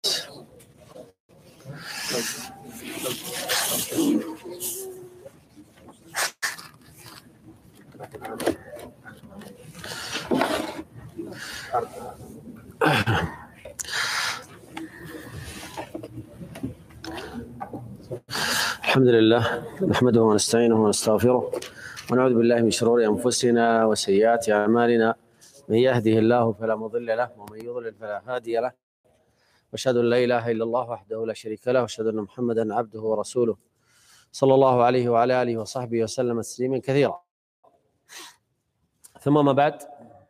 الحمد لله نحمده ونستعينه ونستغفره ونعوذ بالله من شرور أنفسنا وسيئات أعمالنا. من يهده الله فلا مضل له ومن يضلل فلا هادي له، وأشهد أن لا إله إلا الله وحده لا شريك له، وأشهد أن محمدا عبده ورسوله صلى الله عليه وعلى آله وصحبه وسلم تسليما كثيرا. ثم ما بعد،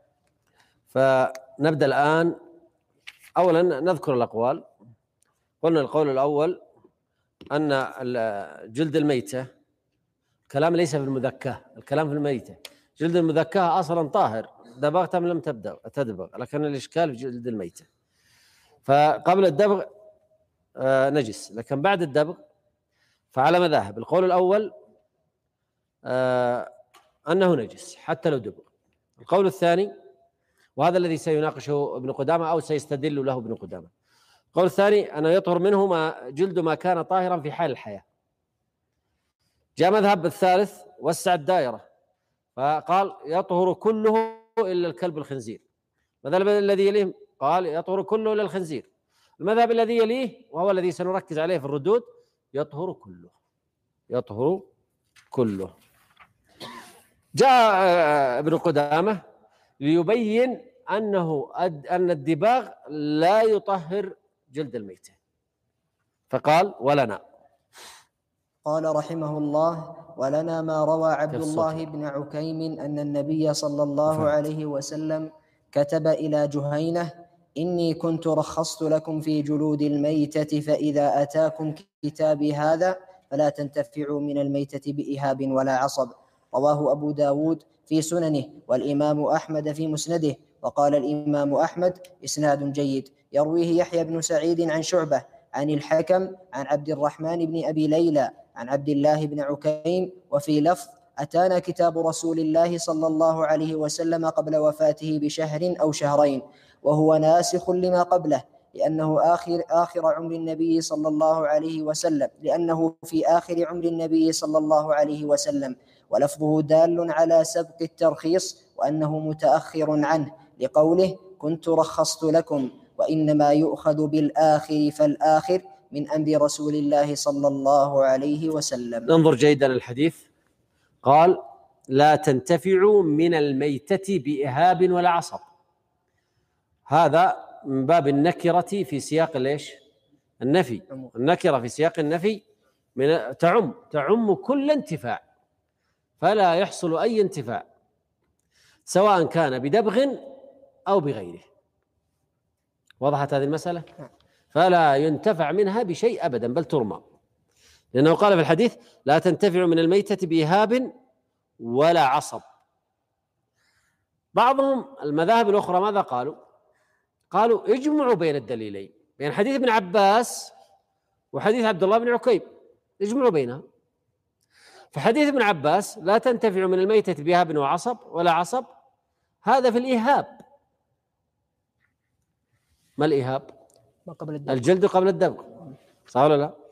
فنبدأ الآن. أولا نذكر الأقوال. قلنا القول الأول أن جلد الميتة، الكلام ليس في المذكاة، الكلام في الميتة. جلد المذكاة أصلا طاهر، دبغت أم لم تدبغ، لكن الإشكال في جلد الميتة. فقبل الدبغ نجس، لكن بعد الدبغ فعلى مذاهب. القول الأول أنه نجس حتى لو دبغ. القول الثاني، وهذا الذي سيناقشه ابن قدامة أو سيستدل له ابن قدامة، القول الثاني أنه يطهر منه جلد ما كان طاهرا في حال الحياة. جاء مذهب الثالث وسع الدائرة فقال يطهر كله إلا الكلب الخنزير. المذهب الذي يليه قال يطهر كله إلا الخنزير. المذهب الذي يليه وهو الذي سنركز عليه في الردود يطهر كله. جاء ابن قدامة ليبين أن الدباغ لا يطهر جلد الميتة، فقال ولنا. قال رحمه الله: ولنا ما روى عبد الله بن عكيم أن النبي صلى الله عليه وسلم كتب إلى جهينة: إني كنت رخصت لكم في جلود الميتة، فإذا أتاكم كتابي هذا فلا تنتفعوا من الميتة بإهاب ولا عصب. رواه أبو داود في سننه والإمام أحمد في مسنده. وقال الإمام أحمد: إسناد جيد. يرويه يحيى بن سعيد عن شعبة عن الحكم عن عبد الرحمن بن أبي ليلى عن عبد الله بن عكيم. وفي لفظ: أتانا كتاب رسول الله صلى الله عليه وسلم قبل وفاته بشهر أو شهرين، وهو ناسخ لما قبله، لأنه آخر عمر النبي صلى الله عليه وسلم، لأنه في آخر عمر النبي صلى الله عليه وسلم، ولفظه دال على سبق الترخيص وأنه متأخر عنه، لقوله: كنت رخصت لكم، وإنما يؤخذ بالآخر فالآخر من أمر رسول الله صلى الله عليه وسلم. ننظر جيدا الحديث. قال: لا تنتفعوا من الميتة بإهاب ولا عصب. هذا من باب النكرة في سياق ليش؟ النفي. النكرة في سياق النفي تعم كل انتفاع، فلا يحصل أي انتفاع سواء كان بدبغ أو بغيره. وضحت هذه المسألة؟ فلا ينتفع منها بشيء أبدا، بل ترمى، لأنه قال في الحديث: لا تنتفع من الميتة بإهاب ولا عصب. بعضهم المذاهب الأخرى ماذا قالوا؟ قالوا اجمعوا بين الدليلين، بين حديث ابن عباس وحديث عبد الله بن عكيم، اجمعوا بينها. فحديث ابن عباس: لا تنتفع من الميتة بإهاب وعصب ولا عصب، هذا في الإهاب. ما الإهاب؟ الجلد قبل الدبغ، صح ولا لا؟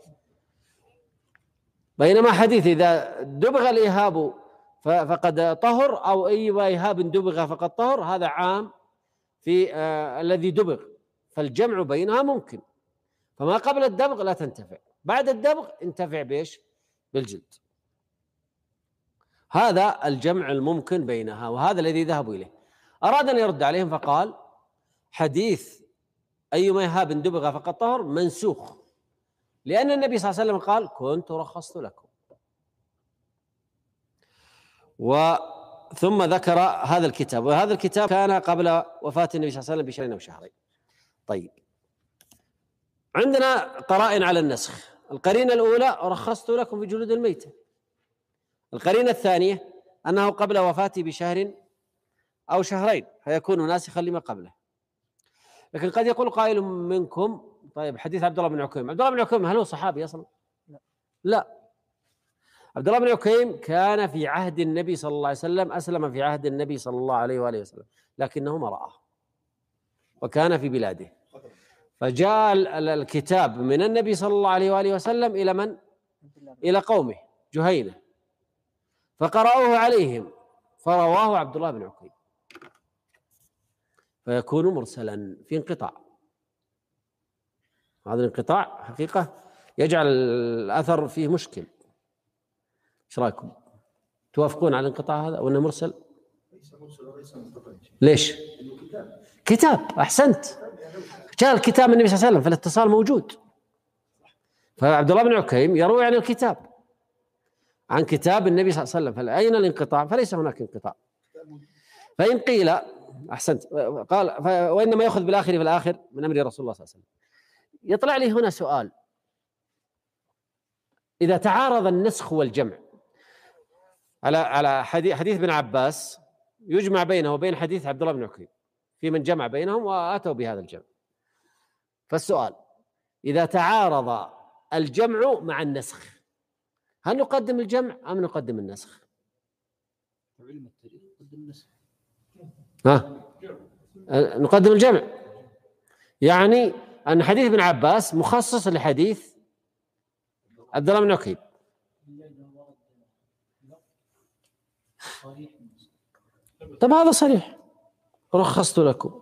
بينما حديث إذا دبغ الإهاب فقد طهر، أو أي إهاب دبغ فقد طهر، هذا عام في الذي دبغ، فالجمع بينها ممكن. فما قبل الدبغ لا تنتفع، بعد الدبغ انتفع بإيش؟ بالجلد. هذا الجمع الممكن بينها، وهذا الذي ذهبوا إليه. أراد أن يرد عليهم فقال: حديث أيما إهاب دبغ فقد طهر منسوخ، لأن النبي صلى الله عليه وسلم قال: كنت رخصت لكم. ثم ذكر هذا الكتاب، وهذا الكتاب كان قبل وفاة النبي صلى الله عليه وسلم بشهرين أو شهرين. طيب، عندنا قرائن على النسخ. القرينة الأولى: رخصت لكم في جلود الميتة. القرينة الثانية أنه قبل وفاته بشهر أو شهرين، فيكون ناسخا لما قبله. لكن قد يقول قائل منكم: طيب، حديث عبد الله بن عكيم، عبد الله بن عكيم هل هو صحابي أصلا؟ لا. عبد الله بن عكيم كان في عهد النبي صلى الله عليه وسلم، أسلم في عهد النبي صلى الله عليه وآله وسلم، لكنه ما رآه وكان في بلاده. فجاء الكتاب من النبي صلى الله عليه وآله وسلم إلى من؟ إلى قومه جهينة، فقرأوه عليهم فرواه عبد الله بن عكيم، فيكون مرسلا في انقطاع. هذا الانقطاع حقيقة يجعل الأثر فيه مشكل. ايش رايكم؟ توافقون على الانقطاع هذا وانه مرسل؟ ليش؟ كتاب. احسنت، جاء الكتاب من النبي صلى الله عليه وسلم فالاتصال موجود. فعبد الله بن عكيم يروي عن الكتاب، عن كتاب النبي صلى الله عليه وسلم، فأين الانقطاع؟ فليس هناك انقطاع. فإن قيل احسنت قال وانما ياخذ بالاخر فالاخر من امر رسول الله صلى الله عليه وسلم. يطلع لي هنا سؤال: إذا تعارض النسخ والجمع على حديث ابن عباس يجمع بينه وبين حديث عبد الله بن عكيم في من جمع بينهم وآتوا بهذا الجمع، فالسؤال: إذا تعارض الجمع مع النسخ هل نقدم الجمع أم نقدم النسخ؟ نقدم الجمع، يعني أن حديث ابن عباس مخصص لحديث عبد الله بن عكيم. طب هذا صريح، رخصت لكم،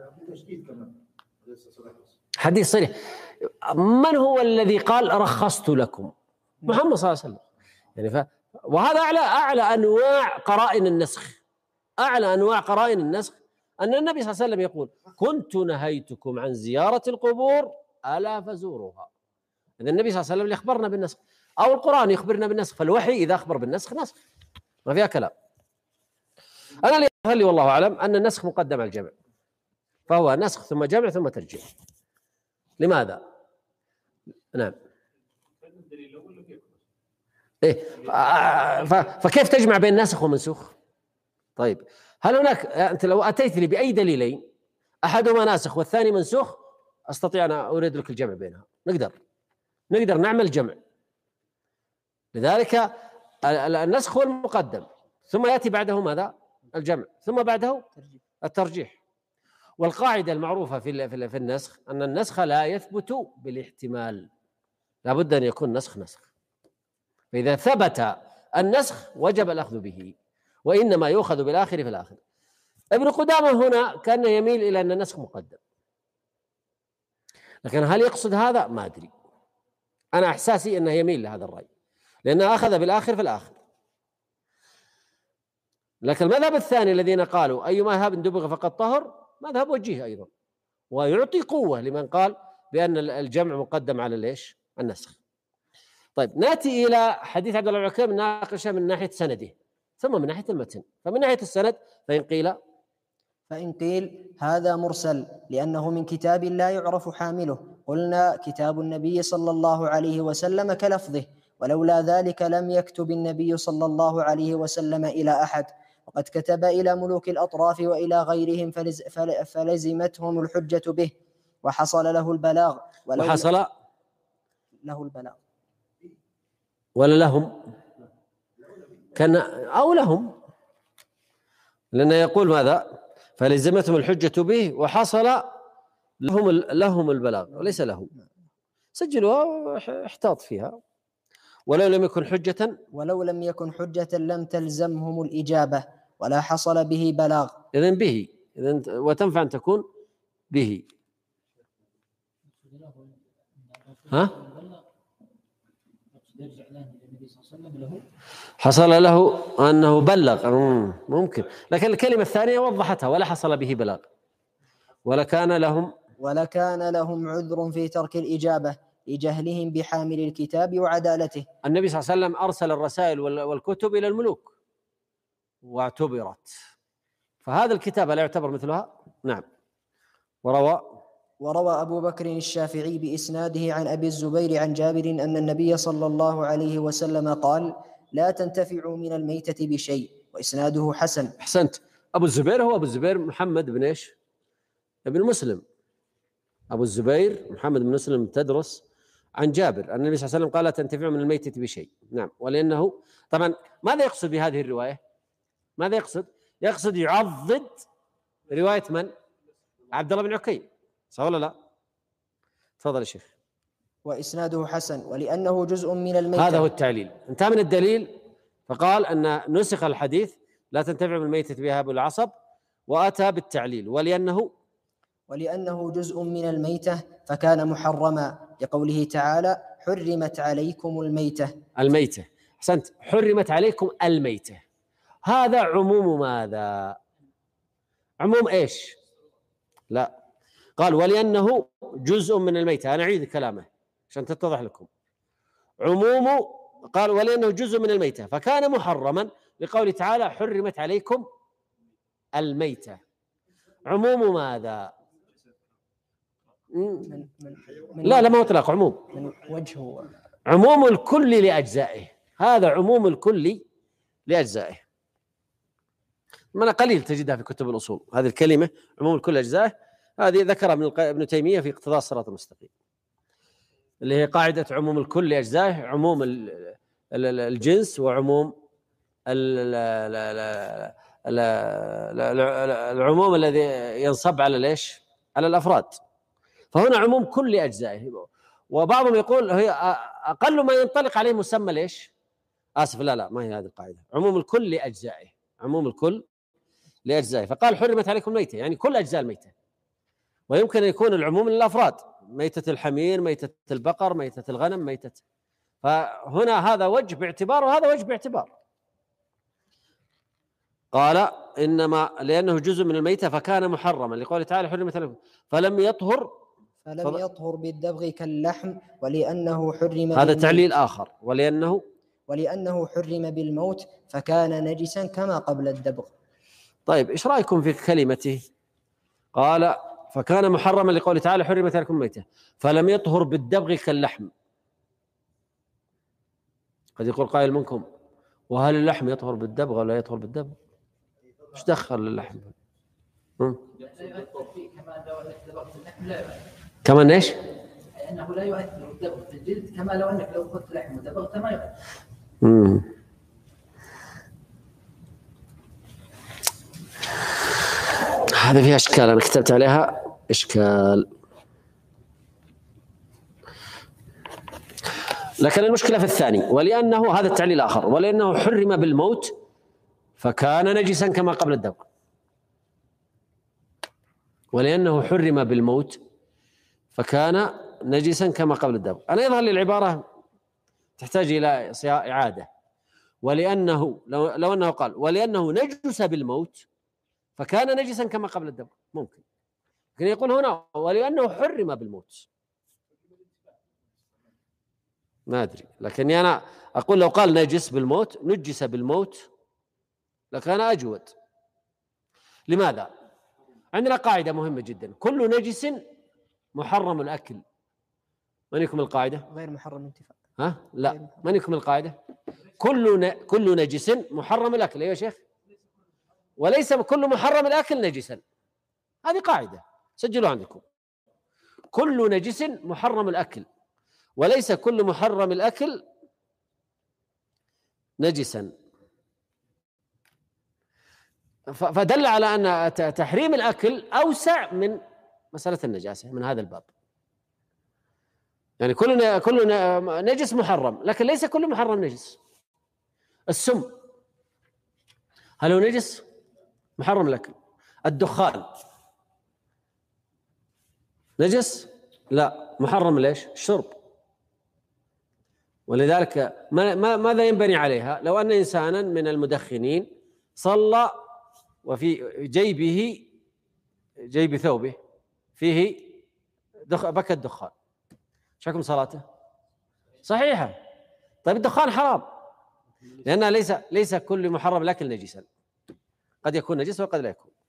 حديث صريح. من هو الذي قال رخصت لكم؟ محمد صلى الله عليه وسلم. يعني وهذا أعلى أنواع قرائن النسخ، أعلى أنواع قرائن النسخ أن النبي صلى الله عليه وسلم يقول: كنت نهيتكم عن زيارة القبور ألا فزوروها. إذا النبي صلى الله عليه وسلم يخبرنا بالنسخ، أو القرآن يخبرنا بالنسخ، فالوحي إذا أخبر بالنسخ نسخ، ما فيها كلام. أنا اللي يظهر لي والله أعلم أن النسخ مقدم على الجمع، فهو نسخ ثم جمع ثم ترجيح. لماذا؟ نعم. إيه؟ فكيف تجمع بين ناسخ ومنسوخ؟ طيب، هل هناك أنت لو أتيت لي بأي دليلين أحدهما ناسخ والثاني منسوخ أستطيع أن أريد لك الجمع بينها، نقدر نعمل جمع. لذلك النسخ هو المقدم، ثم يأتي بعده ماذا؟ الجمع، ثم بعده الترجيح. والقاعدة المعروفة في النسخ أن النسخ لا يثبت بالاحتمال، لا بد أن يكون نسخ. فإذا ثبت النسخ وجب الأخذ به، وإنما يؤخذ بالآخر في الآخر. ابن قدامة هنا كان يميل إلى أن النسخ مقدم، لكن هل يقصد هذا؟ ما أدري. أنا إحساسي أنه يميل لهذا الرأي لأنه أخذ بالآخر في الآخر. لكن المذهب الثاني الذين قالوا أي مذهب دبغ فقد طهر مذهب وجيه أيضا، ويعطي قوة لمن قال بأن الجمع مقدم على ليش؟ النسخ. طيب، نأتي إلى حديث عبد الله بن عكيم ناقشه من ناحية سنده ثم من ناحية المتن. فمن ناحية السند فإن قيل هذا مرسل لأنه من كتاب لا يعرف حامله، قلنا كتاب النبي صلى الله عليه وسلم كلفظه، ولولا ذلك لم يكتب النبي صلى الله عليه وسلم إلى أحد، وقد كتب إلى ملوك الأطراف وإلى غيرهم فلزمتهم الحجة به وحصل له البلاغ ولا لهم كان أو لهم، لأنه يقول ماذا؟ فلزمتهم الحجة به وحصل لهم البلاغ وليس لهم. سجلوها واحتاط فيها. ولو لم يكن حجة لم تلزمهم الإجابة ولا حصل به بلاغ. إذن وتنفع أن تكون به. حصل له أنه بلغ، ممكن، لكن الكلمة الثانية وضحتها: ولا حصل به بلاغ ولكان لهم عذر في ترك الإجابة لجهلهم بحامل الكتاب وعدالته. النبي صلى الله عليه وسلم أرسل الرسائل والكتب إلى الملوك واعتبرت، فهذا الكتاب لا يعتبر مثلها. نعم. وروى أبو بكر الشافعي بإسناده عن أبي الزبير عن جابر أن النبي صلى الله عليه وسلم قال: لا تنتفعوا من الميتة بشيء، وإسناده حسن. أحسنت. أبو الزبير هو أبو الزبير محمد بن إيش؟ ابن مسلم. أبو الزبير محمد بن مسلم تدرس عن جابر أن النبي صلى الله عليه وسلم قال: لا تنتفعوا من الميتة بشيء. نعم. ولأنه طبعا ماذا يقصد بهذه الرواية؟ ماذا يقصد يعضد رواية من؟ عبد الله بن عكيم، صح ولا لا؟ تفضل يا شيخ. وإسناده حسن ولأنه جزء من الميتة. هذا هو التعليل، انتهى من الدليل، فقال أن نسخ الحديث لا تنتفع بالميتة بإهاب العصب، وأتى بالتعليل ولأنه جزء من الميتة فكان محرما، لقوله تعالى حرمت عليكم الميتة. أحسنت، حرمت عليكم الميتة، هذا عموم ماذا؟ عموم إيش؟ لا، قال ولأنه جزء من الميتة. أنا أعيد كلامه عشان تتضح لكم. قال ولأنه جزء من الميتة فكان محرما، لقوله تعالى حرمت عليكم الميتة. عموم ماذا؟ لا ما اطلاق عموم، من وجهه عموم الكل لأجزائه، هذا عموم الكل لأجزائه. من قليل تجدها في كتب الأصول هذه الكلمة عموم الكل لأجزائه، هذه ذكرها ابن تيمية في اقتضاء الصراط المستقيم، اللي هي قاعدة عموم الكل لأجزائه، عموم الجنس وعموم العموم الذي ينصب على ليش؟ على الأفراد. فهنا عموم كل أجزائه، وبعضهم يقول هي أقل ما ينطلق عليه مسمى ليش؟ آسف، لا ما هي هذه القاعدة، عموم الكل لأجزائه، عموم الكل لأجزائه. فقال حرمت عليكم الميتة يعني كل أجزاء الميتة، ويمكن أن يكون العموم للأفراد، ميتة الحمير، ميتة البقر، ميتة الغنم، ميتة. فهنا هذا وجه باعتبار وهذا وجه باعتبار. قال إنما لأنه جزء من الميتة فكان محرما، لقوله تعالى حرمت عليكم فلم يطهر بالدبغ كاللحم، ولأنه حرم هذا تعليل آخر، ولأنه حرم بالموت فكان نجسا كما قبل الدبغ. طيب إيش رأيكم في كلمته؟ قال فكان محرما لقوله تعالى حرمت عليكم الميتة فلم يطهر بالدبغ كاللحم. قد يقول قائل منكم وهل اللحم يطهر بالدبغ ولا يطهر بالدبغ؟ ايش دخل اللحم؟ كمان ايش؟ انه لا يؤثر الدبغ في الجلد كما لو انك لو اخذت لحم ودبغت ما يؤثر. هذا فيها اشكال، انا كتبت عليها اشكال، لكن المشكله في الثاني ولانه هذا التعليل الاخر، ولانه حرم بالموت فكان نجسا كما قبل الدبغ. ولانه حرم بالموت فكان نجسا كما قبل الدبغ. انا يظهر لي العباره تحتاج الى اعاده. ولانه لو انه قال ولانه نجس بالموت فكان نجسا كما قبل الدبغ ممكن، لكن يقول هنا ولانه حرم بالموت. ما ادري، لكني انا اقول لو قال نجس بالموت نجس بالموت لكان اجود. لماذا؟ عندنا قاعده مهمه جدا، كل نجس محرم الاكل. من يكمل القاعده؟ غير محرم الانتفاع. لا، من يكمل القاعده؟ كل نجس محرم الاكل. ايوه يا شيخ، وليس كل محرم الاكل نجسا. هذه قاعده سجلوا عندكم، كل نجس محرم الاكل وليس كل محرم الاكل نجسا. فدل على ان تحريم الاكل اوسع من مساله النجاسه من هذا الباب. يعني كل نجس محرم، لكن ليس كل محرم نجس. السم هل هو نجس؟ محرم الاكل. الدخان نجس؟ لا، محرم ليش؟ الشرب. ولذلك ماذا ينبني عليها؟ لو ان انسانا من المدخنين صلى وفي جيب ثوبه فيه بكى الدخان، ايش حكم صلاته؟ صحيحه. طيب الدخان حرام لأن ليس كل محرم الاكل نجسا، قد يكون نجسا وقد لا يكون.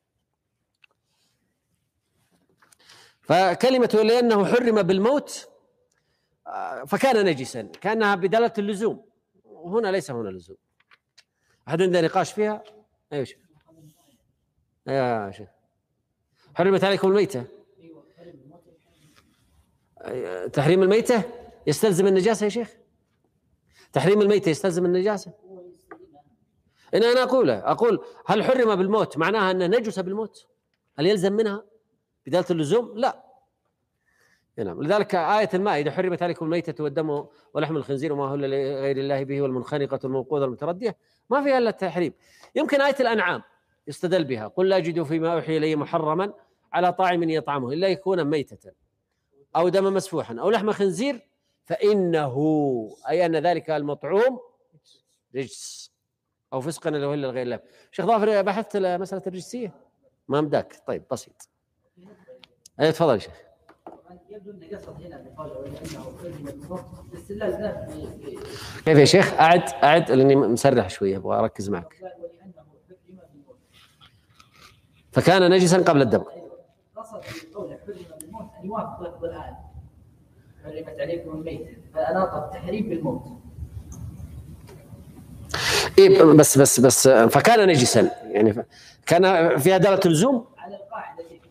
فكلمة لأنه حرم بالموت فكان نجسا كأنها بدلالة اللزوم، وهنا ليس هنا لزوم. أحد عنده نقاش فيها؟ أيوة شيخ. أيوة شيخ. حرمت عليكم الميتة، تحريم الميتة يستلزم النجاسة يا شيخ؟ تحريم الميتة يستلزم النجاسة؟ أنا أقول هل حرم بالموت معناها أنه نجس بالموت؟ هل يلزم منها بدالة اللزوم؟ لا، نعم. لذلك آية المائدة حرمت عليكم الميتة والدم ولحم الخنزير وما أهل لغير الله به والمنخنقة والموقوذة والمتردية، ما فيها إلا التحريم. يمكن آية الأنعام يستدل بها، قل لا أجد فيما أوحي إلي محرما على طاعم يطعمه إلا يكون ميتة أو دم مسفوحا أو لحم خنزير فإنه، أي أن ذلك المطعوم رجس أو فسقا له إلا لغير الله. شيخ ظافر بحثت مسألة الرجسية؟ ما مداك؟ طيب بسيط. أي تفضل يا شيخ. يبدو أن قصد هنا بقوله إنه الاستدلال كيف يا شيخ؟ أعد لأني مسرح شوية أبغى أركز معك. فكان نجسا قبل الدم. قصد قوله حرم بالموت أن يوافق لفظ الآن حرمت عليكم الميتة، فأناط التحريم بالموت. إيه بس فكان نجسا يعني كان فيها دالة اللزوم على القاعدة دي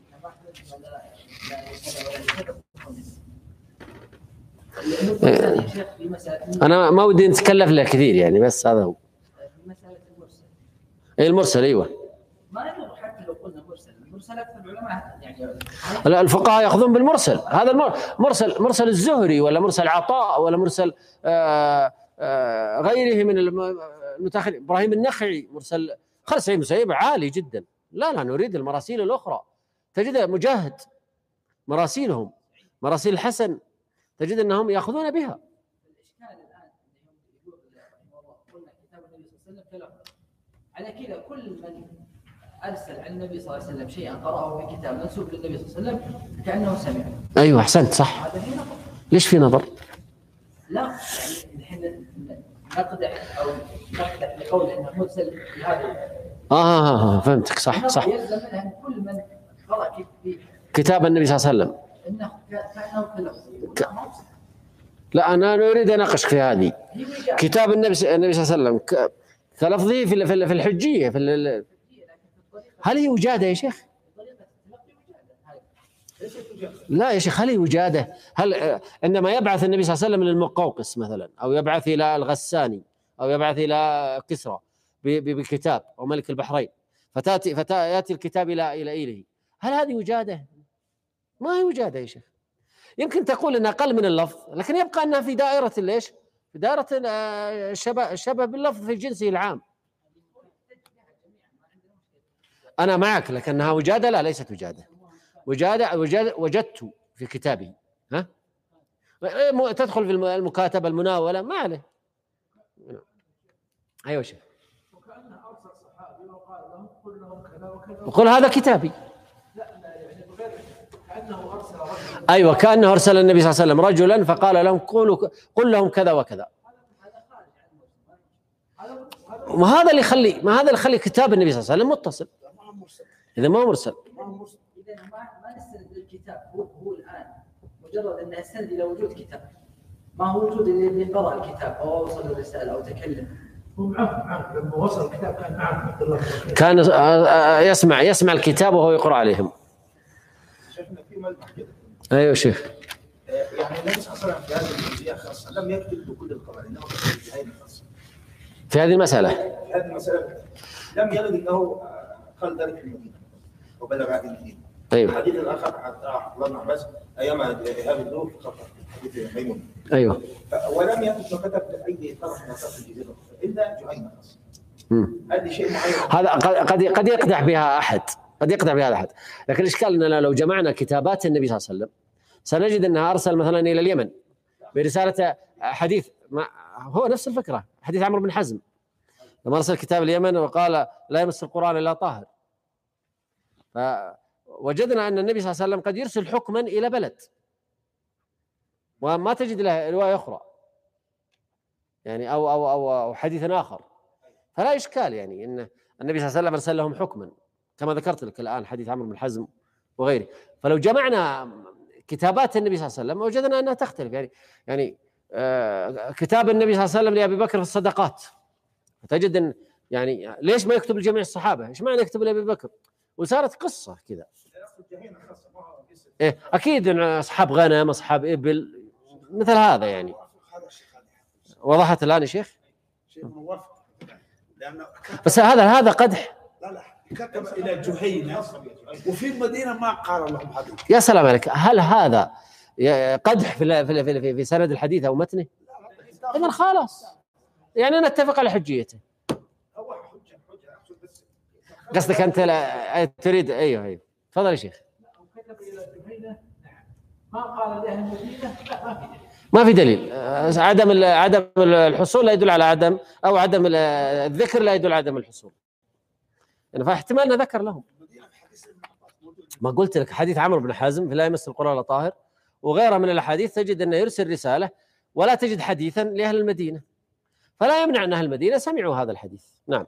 أنا ما ودي نتكلف له كثير يعني، بس هذا هو مسألة المرسل. المرسل أيوة. ما يضر حتى لو قلنا مرسل أكثر العلماء يعني لا الفقهاء يأخذون بالمرسل. هذا مرسل الزهري ولا مرسل عطاء ولا مرسل غيره من المتأخرين، إبراهيم النخعي مرسل خالد سعيد المسيب عالي جدا. لا نريد المراسيل الأخرى. تجد مجاهد مراسيلهم مراسيل الحسن تجد أنهم يأخذون بها. الإشكال الآن قلنا كتاب النبي صلى الله عليه وسلم كلام، على كذا كل من أرسل عن النبي صلى الله عليه وسلم شيئا قرأه في كتاب منسوب للنبي صلى الله عليه وسلم كأنه سمع. أيوة أحسنت صح. هذا في نظر. ليش في نظر؟ لا يعني نحن نقدح أو نقدح لقول أنه مرسل في هذا. فهمتك صح. يلزم منها أن كل من قرأ كتاب النبي صلى الله عليه وسلم إنه كأنه كلام. لا أنا أريد أن أناقشك في هذه. كتاب النبي صلى الله عليه وسلم كلفظه في الحجية هل هي وجادة يا شيخ؟ لا يا شيخ، هل هي وجادة؟ هل عندما يبعث النبي صلى الله عليه وسلم للمقوقس مثلا أو يبعث إلى الغساني أو يبعث إلى كسرى بكتاب أو ملك البحرين فتأتي الكتاب إلى إيله، هل هذه وجادة؟ ما هي وجادة يا شيخ. يمكن تقول إنها أقل من اللفظ لكن يبقى أنها في دائرة ليش؟ في دائرة الشبه باللفظ في جنسه العام. أنا معك لكنها وجادة؟ لا ليست وجادة. وجدت في كتابه تدخل في المكاتبة المناولة ما عليه. أيوة شيخ. وقل هذا كتابي. أيوة كأنه أرسل النبي صلى الله عليه وسلم رجلا فقال لهم قل لهم كذا وكذا. ما هذا اللي يخلي كتاب النبي صلى الله عليه وسلم متصل. إذا ما مرسل إذا ما نستند الكتاب هو الآن مجرد أن نستند إلى وجود كتاب، ما هو وجود اللي قرأ الكتاب أو وصل الرسالة أو تكلم. هو معه لما وصل الكتاب كان معه عبد الله كان يسمع الكتاب وهو يقرأ عليهم. شيخنا في ملمح كده. أيوة شيخ. يعني النبي صلى الله عليه وسلم في هذه الجزئية خاصة لم يكتب بكل القبائل إنما كتب بجزئين خاصة. في هذه المسألة لم يرد أنه قال ذلك في المدينة وبلغ هذه المدينة. أيوة. الحديث الآخر عبد الله بن عباس أيام إيهاب الذوق خطأ حديث ميمون. أيوة. ولم يكن كتب أي طرف من أطراف الجزيرة إلا جهينة خاصة. هذا شيء معين. هذا قد يقدح بها أحد. لكن الإشكال أننا لو جمعنا كتابات النبي صلى الله عليه وسلم سنجد أنها أرسل مثلا إلى اليمن برسالة حديث هو نفس الفكرة، حديث عمرو بن حزم لما أرسل كتاب اليمن وقال لا يمس القرآن إلا طاهر. فوجدنا أن النبي صلى الله عليه وسلم قد يرسل حكما إلى بلد وما تجد له رواية أخرى يعني أو حديث آخر، فلا إشكال يعني أن النبي صلى الله عليه وسلم أرسل لهم حكما كما ذكرت لك الآن حديث عمرو بن حزم وغيره. فلو جمعنا كتابات النبي صلى الله عليه وسلم وجدنا أنها تختلف يعني كتاب النبي صلى الله عليه وسلم لأبي بكر في الصدقات فتجد أن يعني ليش ما يكتب لجميع الصحابة؟ إيش معنى يكتب لأبي بكر؟ وصارت قصة كذا. إيه أكيد أصحاب غنم أصحاب إبل مثل هذا يعني. وضحت الآن يا شيخ؟ بس هذا قدح. لا كتب إلى جهينة وفي المدينة ما قال لهم هذا. يا سلام عليك، هل هذا قدح في سند الحديث أو متنه، إذن خلاص يعني نتفق على حجيته. قصدك أنت تريد أيوه تفضل يا شيخ. ما قال لها المدينة ما في دليل. عدم الحصول لا يدل على عدم، أو عدم الذكر لا يدل على عدم الحصول، يعني فاحتمال أن ذكر لهم. ما قلت لك حديث عمرو بن حازم في لا يمس القرآن إلا طاهر وغيرها من الأحاديث تجد أنه يرسل رسالة ولا تجد حديثا لأهل المدينة، فلا يمنع أن أهل المدينة سمعوا هذا الحديث. نعم.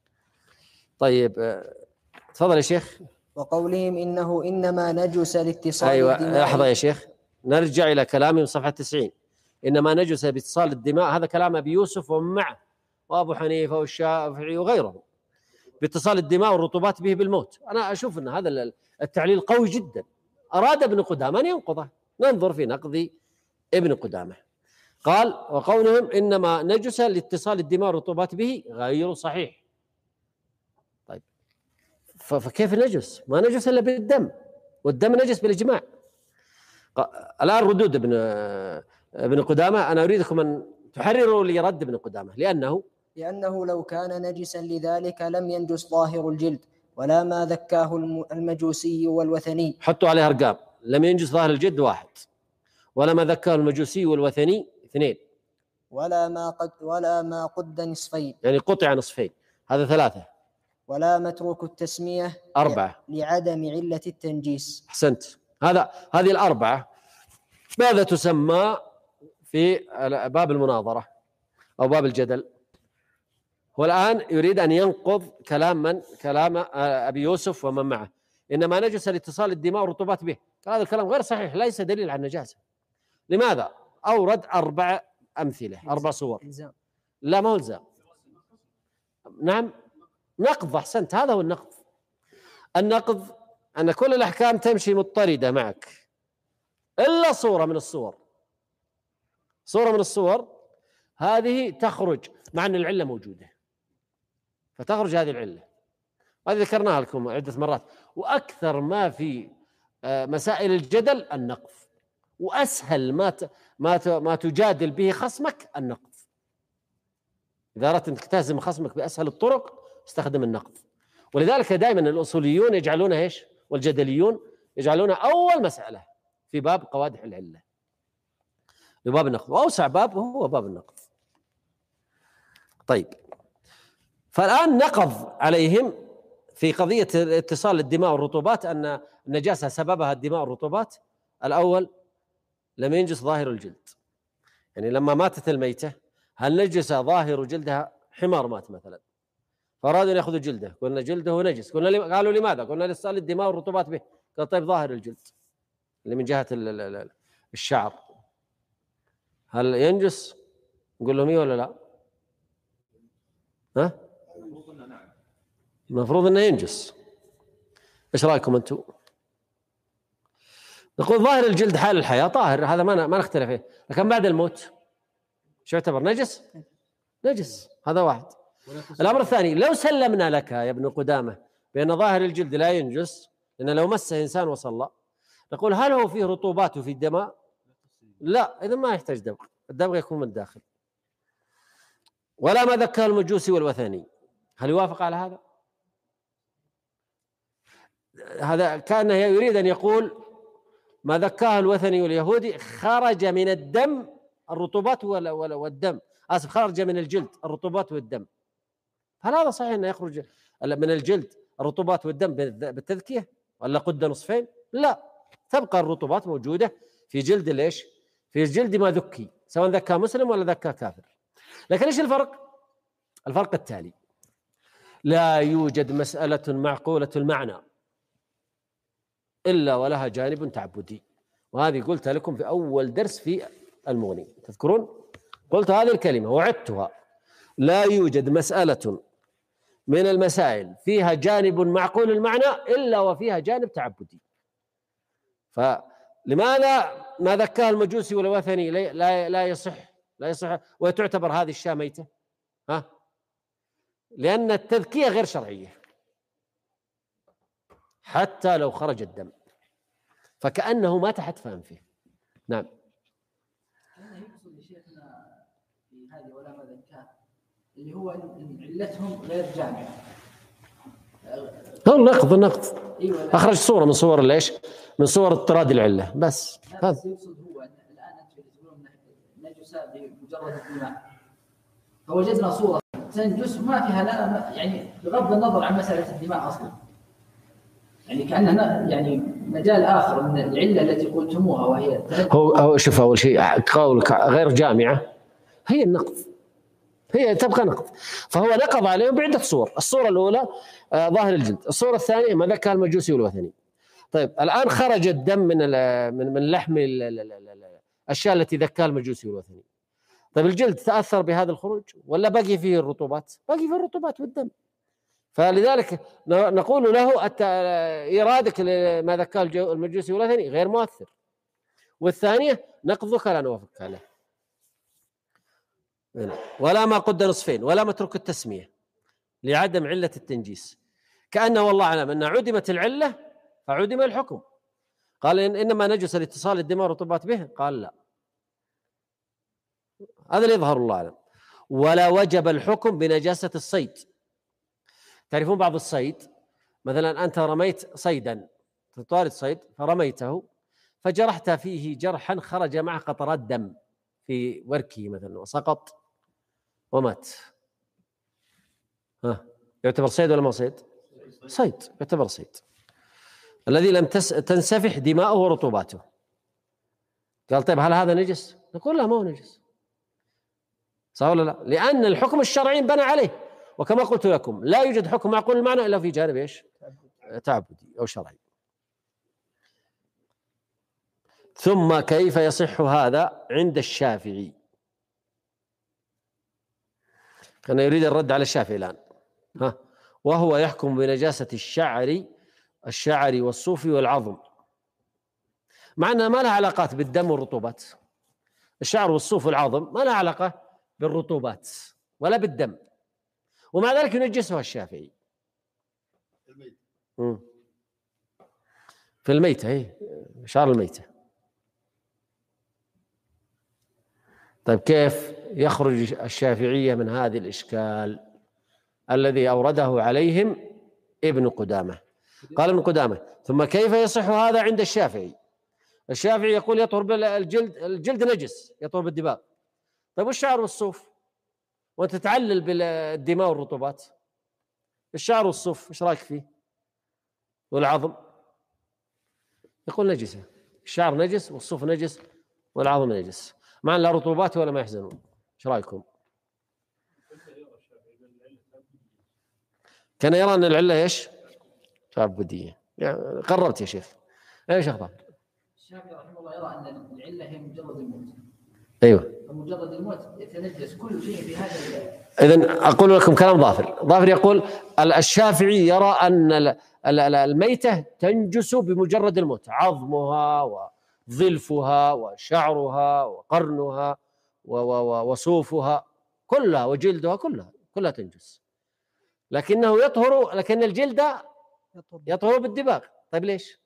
طيب تفضل يا شيخ. وقولهم إنه إنما نجس لاتصال أيوة الدماء. لحظة يا شيخ، نرجع إلى كلامي من صفحة 90. إنما نجس باتصال الدماء، هذا كلام أبي يوسف ومن معه وأبو حنيفة والشافعي وغيرهم، باتصال الدماء والرطوبات به بالموت. أنا أشوف أن هذا التعليل قوي جدا. أراد ابن قدامة أن ينقضه، ننظر في نقض ابن قدامة. قال وقولهم إنما نجس لاتصال الدماء والرطوبات به غير صحيح. طيب فكيف نجس؟ ما نجس إلا بالدم، والدم نجس بالإجماع. الآن ردود ابن قدامة، أنا أريدكم أن تحرروا لي رد ابن قدامة. لأنه لو كان نجسا لذلك لم ينجس ظاهر الجلد ولا ما ذكاه المجوسي والوثني. حطوا عليه أرقام. لم ينجس ظاهر الجلد 1، ولا ما ذكاه المجوسي والوثني 2، ولا ما قد نصفين، يعني قطع نصفين، هذا 3، ولا متروك التسمية 4 لعدم علة التنجيس. أحسنت. هذه ال4 ماذا تسمى في باب المناظرة أو باب الجدل؟ والآن يريد أن ينقض كلام أبي يوسف ومن معه. إنما نجس لاتصال الدماء والرطوبات به، هذا الكلام غير صحيح، ليس دليل على النجاسة. لماذا؟ أورد 4 أمثلة، 4 صور. لا ما هو إلزام. نعم نقض. أحسنت، هذا هو النقض. النقض أن كل الأحكام تمشي مضطردة معك إلا صورة من الصور هذه تخرج مع أن العلة موجودة، فتخرج هذه العلة. هذه ذكرناها لكم عدة مرات. وأكثر ما في مسائل الجدل النقض، وأسهل ما تجادل به خصمك النقض. إذا أردت أنك تهزم خصمك بأسهل الطرق استخدم النقض. ولذلك دائما الأصوليون يجعلون إيش؟ والجدليون يجعلون أول مسألة في باب قوادح العلة بباب النقض، وأوسع باب هو باب النقض. طيب فالآن نقض عليهم في قضية اتصال الدماء والرطوبات أن النجاسة سببها الدماء والرطوبات. الأول لم ينجس ظاهر الجلد، يعني لما ماتت الميتة هل نجس ظاهر جلدها؟ حمار مات مثلا فأرادوا أن يأخذوا جلده، قلنا جلده نجس، قالوا لماذا؟ قلنا لاتصال الدماء والرطوبات به. قال طيب ظاهر الجلد اللي من جهة الشعر هل ينجس؟ نقول لهم إيه ولا لا؟ ها؟ المفروض أنه ينجس. إيش رأيكم أنتم؟ نقول ظاهر الجلد حال الحياة طاهر، هذا ما نختلف فيه، لكن بعد الموت شو يعتبر؟ نجس. هذا واحد. الأمر الثاني، لو سلمنا لك يا ابن قدامة بأن ظاهر الجلد لا ينجس لأن لو مسه إنسان وصلى، نقول هل هو فيه رطوبات وفي الدماء؟ لا، إذا ما يحتاج دبغ، الدبغ يكون من الداخل. ولا ما ذكاه المجوسي والوثني، هل يوافق على هذا؟ هذا كان يريد أن يقول ما ذكاه الوثني واليهودي خرج من الدم الرطوبات والدم، خرج من الجلد الرطوبات والدم. هل هذا صحيح أنه يخرج من الجلد الرطوبات والدم بالتذكية ولا قد نصفين؟ لا، تبقى الرطوبات موجودة في جلد ليش؟ في جلد ما ذكي، سواء ذكى مسلم ولا ذكى كافر. لكن إيش الفرق؟ الفرق التالي: لا يوجد مسألة معقولة المعنى إلا ولها جانب تعبدي، وهذه قلتها لكم في أول درس في المغني، تذكرون؟ قلت هذه الكلمة وعدتها: لا يوجد مسألة من المسائل فيها جانب معقول المعنى إلا وفيها جانب تعبدي. فلماذا ما ذكاه المجوسي والوثني لا يصح وتعتبر هذه الشاة ميتة؟ لأن التذكية غير شرعية حتى لو خرج الدم، فكأنه مات حتف أنفه، نعم. كان يقصد شيخنا في هذه ولا ما ذكاه اللي هو إن علتهم غير جامعة. هو النقض أيوة. أخرج صورة من صور ليش؟ من صور اضطراد العلة بس. هذا يقصد هو أن الآن أنتم تقولون نجس بمجرد الدماء، فوجدنا صورة تنجس ما فيها لا يعني بغض النظر عن مسألة الدماء أصلا، يعني كأنها يعني مجال آخر من العلة التي قلتموها وهي هو شوف أول شيء قولك غير جامعة هي النقض، هي تبقى نقض، فهو نقض عليهم بعدة صور. الصورة الأولى ظاهر الجلد، الصورة الثانية ما ذكى المجوسي والوثني. طيب الآن خرج الدم من لحم الأشياء التي ذكاها المجوسي والوثني. طيب الجلد تأثر بهذا الخروج ولا باقي فيه الرطوبات؟ باقي فيه الرطوبات والدم، فلذلك نقول له إرادك لما ذكاه المجوسي والوثني غير مؤثر. والثانية نقضك لا نوافقك عليه، ولا ما قد نصفين ولا مترك التسمية لعدم علة التنجيس، كأنه والله أعلم أن عدمت العلة فعدم الحكم. قال إنما نجس لاتصال الدماء والرطوبات به، قال لا، هذا اللي يظهر الله أعلم. ولا وجب الحكم بنجاسة الصيد. تعرفون بعض الصيد مثلا أنت رميت صيدا تطارد صيد فرميته فجرحت فيه جرحا خرج معه قطرات دم في وركه مثلا وسقط ومات، يعتبر صيد ولا ما صيد؟ صيد، يعتبر صيد الذي لم تنسفح دماؤه ورطوباته. قال طيب هل هذا نجس؟ نقول لا، ما هو نجس، صح ولا لا؟ لأن الحكم الشرعي بنى عليه، وكما قلت لكم لا يوجد حكم معقول المعنى إلا في جانب إيش؟ تعبدي أو شرعي. ثم كيف يصح هذا عند الشافعي؟ كان يريد الرد على الشافعي الآن. وهو يحكم بنجاسة الشعر والصوف والعظم، مع أنها ما لها علاقات بالدم والرطوبات. الشعر والصوف والعظم ما لها علاقة بالرطوبات ولا بالدم، ومع ذلك ينجسها الشافعي في الميتة، هي شعر الميتة. طيب كيف يخرج الشافعية من هذه الإشكال الذي أورده عليهم ابن قدامة؟ قال ابن قدامة ثم كيف يصح هذا عند الشافعي؟ الشافعي يقول يطهر بالجلد نجس، يطهر بالدباغ. طيب والشعر والصوف وانت تعلل بالدماء والرطوبات، الشعر والصوف ايش رايك فيه؟ والعظم يقول نجسه، الشعر نجس والصوف نجس والعظم نجس، مع ان لا رطوبات ولا ما يحزنون. ايش رايكم؟ كان يرى ان العله ايش؟ تعبديه. يعني قربت يا شيخ. ايش اخبار؟ الشافعي رحمه الله يرى ان العله هي مجرد الموت. ايوه، فمجرد الموت يتنجس كل شيء في هذا الباب. اذن اقول لكم كلام ظافر يقول الشافعي يرى ان الميته تنجس بمجرد الموت، عظمها وظلفها وشعرها وقرنها وصوفها كلها وجلدها كلها تنجس، لكنه يطهر، لكن الجلد يطهر بالدباغ. طيب ليش؟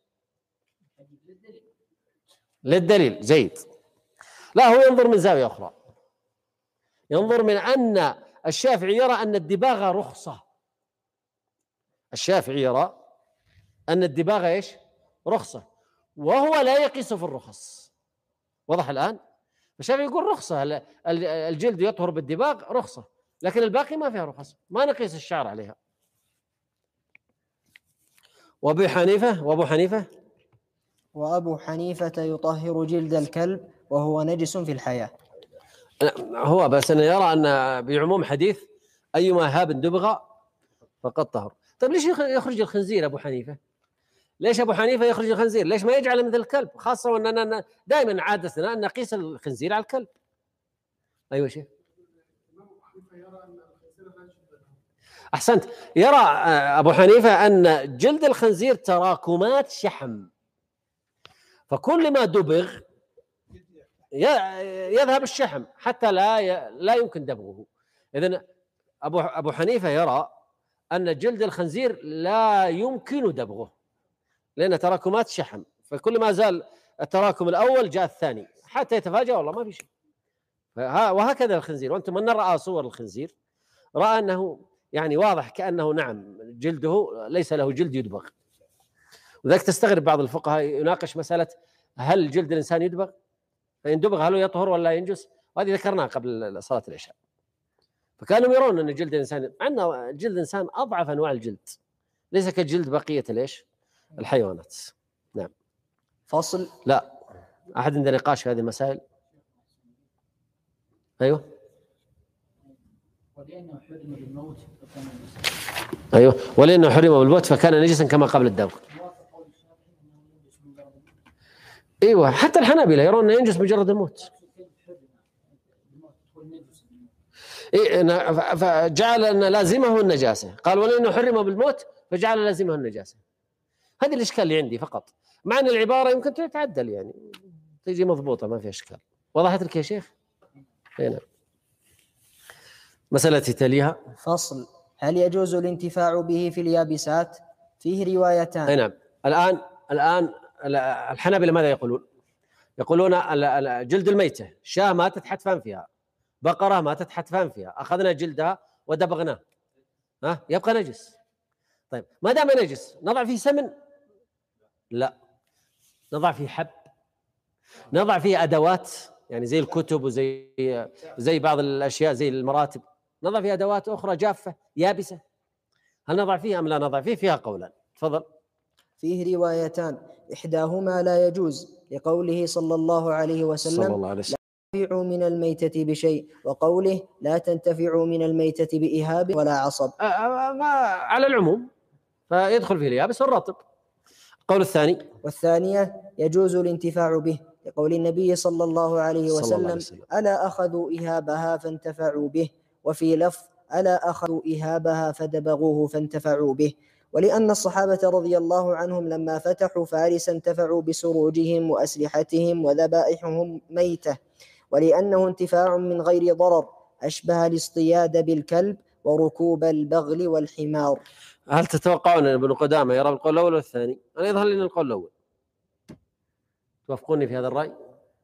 للدليل. جيد. لا، هو ينظر من زاوية أخرى، ينظر من أن الشافعي يرى أن الدباغ رخصة. الشافعي يرى أن الدباغ إيش؟ رخصة، وهو لا يقيس في الرخص. وضح الآن؟ الشافعي يقول رخصة، الجلد يطهر بالدباغ رخصة، لكن الباقي ما فيها رخص، ما نقيس الشعر عليها. وأبو حنيفة يطهر جلد الكلب وهو نجس في الحياة. هو بس أنه يرى أن بعموم حديث أيما هاب دبغ فقد طهر. طيب ليش يخرج الخنزير أبو حنيفة؟ ليش أبو حنيفة يخرج الخنزير؟ ليش ما يجعل مثل الكلب؟ خاصة وأننا دائما عادتنا أن نقيس الخنزير على الكلب. أيوة شيخ. أحسنت. يرى أبو حنيفة أن جلد الخنزير تراكمات شحم، فكل ما دبغ يذهب الشحم حتى لا يمكن دبغه. إذن أبو حنيفة يرى أن جلد الخنزير لا يمكن دبغه لأن تراكمات شحم، فكل ما زال التراكم الأول جاء الثاني حتى يتفاجأ والله ما في شيء. وهكذا الخنزير. وأنتم من رأى صور الخنزير رأى أنه يعني واضح كأنه نعم جلده ليس له جلد يدبغ. وذلك تستغرب بعض الفقهاء يناقش مسألة هل جلد الإنسان يدبغ؟ فإن دبغ هل يطهر ولا ينجس؟ وهذه ذكرناها قبل صلاة العشاء. فكانوا يرون أن جلد الإنسان، عندنا جلد الإنسان أضعف أنواع الجلد، ليس كجلد بقية الحيوانات. نعم. فصل. لا أحد عنده نقاش في هذه المسائل؟ أيوه. ولأنه حرم بالموت فكان نجسا. أيوه، ولأنه حرم بالموت فكان نجسا كما قبل الدبغ. ايوه، حتى الحنابلة يرون انه ينجس مجرد الموت. فجعل ان لازمه النجاسه، قال ولانه حرم بالموت فجعل لازمه النجاسه. هذا الاشكال اللي عندي فقط، مع ان العباره يمكن تتعدل يعني تجي مضبوطه ما في اشكال. وضحت لك يا شيخ؟ هنا مسألة تليها. فصل. هل يجوز الانتفاع به في اليابسات؟ فيه روايتان. اي نعم. الآن الحنابلة ماذا يقولون؟ يقولون جلد الميتة، شاة ماتت حتفان فيها، بقرة ماتت حتفان فيها، أخذنا جلدها ودبغناه، يبقى نجس. طيب ما دام نجس نضع فيه سمن؟ لا، نضع فيه حب، نضع فيه أدوات يعني زي الكتب وزي بعض الأشياء زي المراتب، نضع فيه أدوات أخرى جافة يابسة. هل نضع فيه أم لا نضع فيه؟ فيها قولان. تفضل. فيه روايتان، إحداهما لا يجوز لقوله صلى الله عليه وسلم لا تنتفعوا من الميتة بشيء، وقوله لا تنتفعوا من الميتة بإهاب ولا عصب. على العموم فيدخل فيه اليابس والرطب. القول الثاني. والثانية يجوز الانتفاع به لقول النبي صلى الله عليه وسلم ألا أخذوا إهابها فانتفعوا به، وفي لفظ ألا أخذوا إهابها فدبغوه فانتفعوا به. ولأن الصحابة رضي الله عنهم لما فتحوا فارس انتفعوا بسروجهم وأسلحتهم وذبائحهم ميتة، ولأنه انتفاع من غير ضرر أشبه الاصطياد بالكلب وركوب البغل والحمار. هل تتوقعون أن ابن قدامة يرى بالقول الأول والثاني؟ أنا يظهر لي أن القول الأول. توافقوني في هذا الرأي؟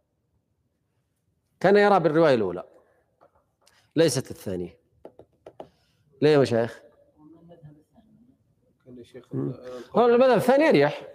كان يرى بالرواية الأولى ليست الثانية. ليه يا مشايخ؟ المذهب الثاني أريح.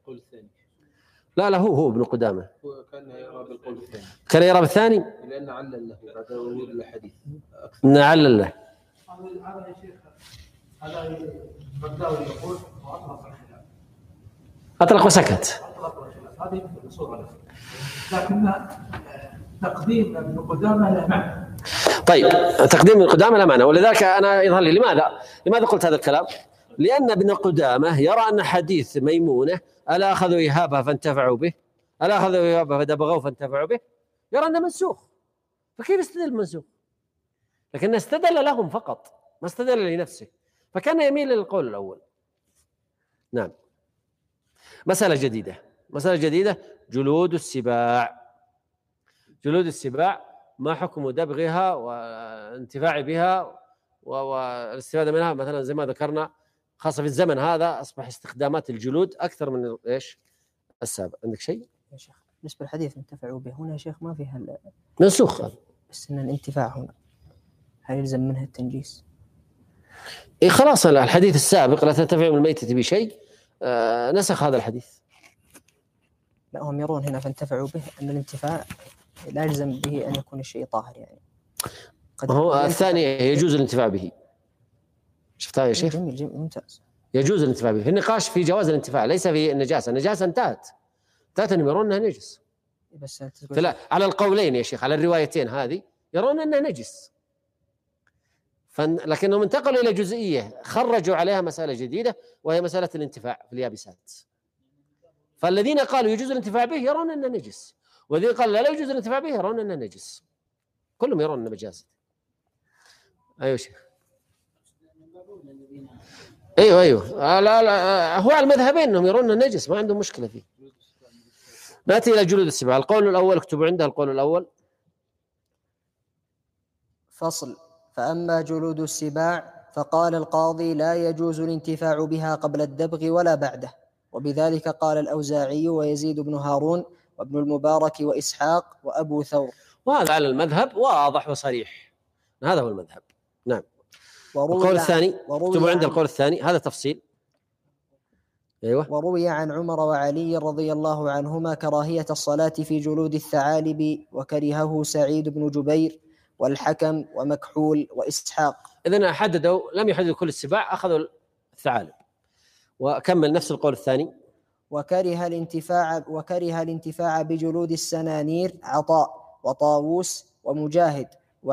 لا هو ابن قدامة هو كان يرى بالقول الثاني. كان يرى بالثاني لأن علل له بعد ورود الحديث. نعلل له. هذا يا شيخ هذا بغداوي يقول وأطلق الخلاف. أطلق وسكت. أطلق الخلاف هذه صورة، لكن تقديم ابن قدامة له معنى. طيب تقديم ابن قدامة له معنى، ولذلك أنا يظهر لي لماذا قلت هذا الكلام؟ لأن ابن قدامة يرى أن حديث ميمونة ألا أخذوا إهابها فانتفعوا به، ألا أخذوا إهابها فدبغوا فانتفعوا به، يرى أنه منسوخ. فكيف استدل منسوخ؟ لكن استدل لهم فقط ما استدل لنفسه، فكان يميل للقول الأول. نعم. مسألة جديدة جلود السباع. جلود السباع ما حكم دبغها والانتفاع بها والاستفادة منها؟ مثلا زي ما ذكرنا خاصة في الزمن هذا أصبح استخدامات الجلود أكثر من السابق. عندك شيء؟ يا شيخ بالنسبة للحديث انتفعوا به هنا يا شيخ ما فيها منسوخ، بس إن الانتفاع هنا هل يلزم منها التنجيس؟ إيه خلاص الحديث السابق لا تنتفع من الميتة بشيء نسخ هذا الحديث. لا هم يرون هنا فانتفعوا به أن الانتفاع لا يلزم به أن يكون الشيء طاهر يعني. هو الثاني يجوز الانتفاع به. شفتها يا شيخ؟ جميل ممتاز. يجوز الانتفاع به. في النقاش في جواز الانتفاع ليس في النجاسة. النجاسة انتهت أنهم يرون أنها نجس. بس على القولين يا شيخ، على الروايتين هذه يرون أنها نجس، لكنهم انتقلوا إلى جزئية خرجوا عليها مسألة جديدة وهي مسألة الانتفاع في اليابسات. فالذين قالوا يجوز الانتفاع به يرون أنه نجس، والذين قالوا لا يجوز الانتفاع به يرون أنه نجس. كلهم يرون أنه مجاز. أيوة شيخ. أيوة لا هو على المذهبين أنهم يرون أنه نجس، ما عندهم مشكلة فيه. نأتي إلى جلود السباع. القول الأول اكتبوا عنده القول الأول. فصل. فأما جلود السباع فقال القاضي لا يجوز الانتفاع بها قبل الدبغ ولا بعده، وبذلك قال الأوزاعي ويزيد بن هارون وابن المبارك وإسحاق وأبو ثور. وهذا على المذهب واضح وصريح، هذا هو المذهب. نعم. القول الثاني اكتبوا عند القول الثاني، هذا تفصيل. أيوة. وروي عن عمر وعلي رضي الله عنهما كراهية الصلاة في جلود الثعالب، وكرهه سعيد بن جبير والحكم ومكحول وإسحاق. إذن حددوا، لم يحددوا كل السباع، أخذوا الثعالب. وكمل نفس القول الثاني. وكره الانتفاع بجلود السنانير عطاء وطاووس ومجاهد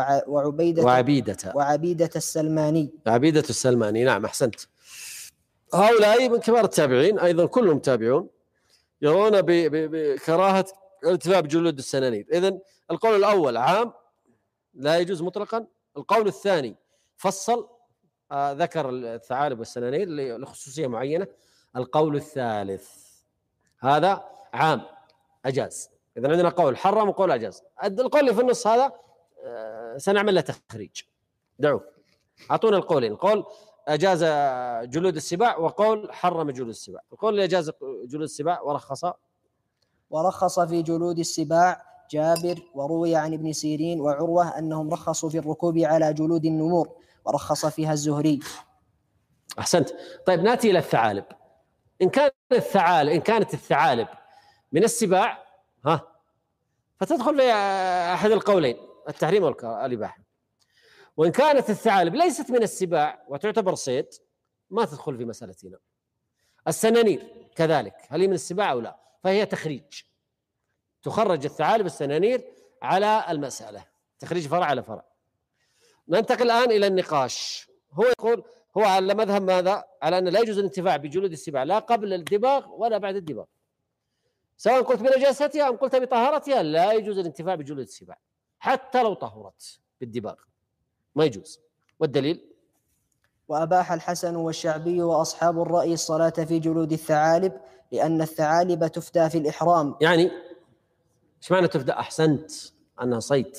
وعبيدة السلماني. عبيدة السلماني، نعم أحسنت. هؤلاء من كبار التابعين أيضا، كلهم تابعون، يرون بكراهة الانتفاع بجلود السنانير. إذن القول الأول عام لا يجوز مطلقا. القول الثاني فصل، ذكر الثعالب والسنانير لخصوصية معينة. القول الثالث هذا عام أجاز. إذن عندنا قول حرم وقول أجاز. القول اللي في النص هذا سنعمل له تخريج. دعوه، أعطونا القولين، قول أجاز جلود السباع وقول حرم جلود السباع. القول اللي أجاز جلود السباع ورخص في جلود السباع جابر، وروي عن ابن سيرين وعروة أنهم رخصوا في الركوب على جلود النمور، ورخص فيها الزهري. أحسنت. طيب نأتي إلى الثعالب. إن كانت الثعالب من السباع فتدخل في أحد القولين، التحريم والإباحة. وإن كانت الثعالب ليست من السباع وتعتبر صيد، ما تدخل في مسألتنا. السنانير كذلك، هل هي من السباع أو لا؟ فهي تخريج، تخرج الثعالب السنانير على المسألة، تخريج فرع على فرع. ننتقل الآن إلى النقاش. هو يقول، هو على مذهب ماذا؟ على أن لا يجوز الانتفاع بجلود السباع لا قبل الدباغ ولا بعد الدباغ، سواء قلت بنجاستها أم قلت بطهارتها. لا يجوز الانتفاع بجلود السباع حتى لو طهرت بالدباغ، ما يجوز. والدليل؟ وأباح الحسن والشعبي وأصحاب الرأي الصلاة في جلود الثعالب، لأن الثعالب تفدى في الإحرام. يعني إيش معنى تفدى؟ أحسنت، أنها صيد،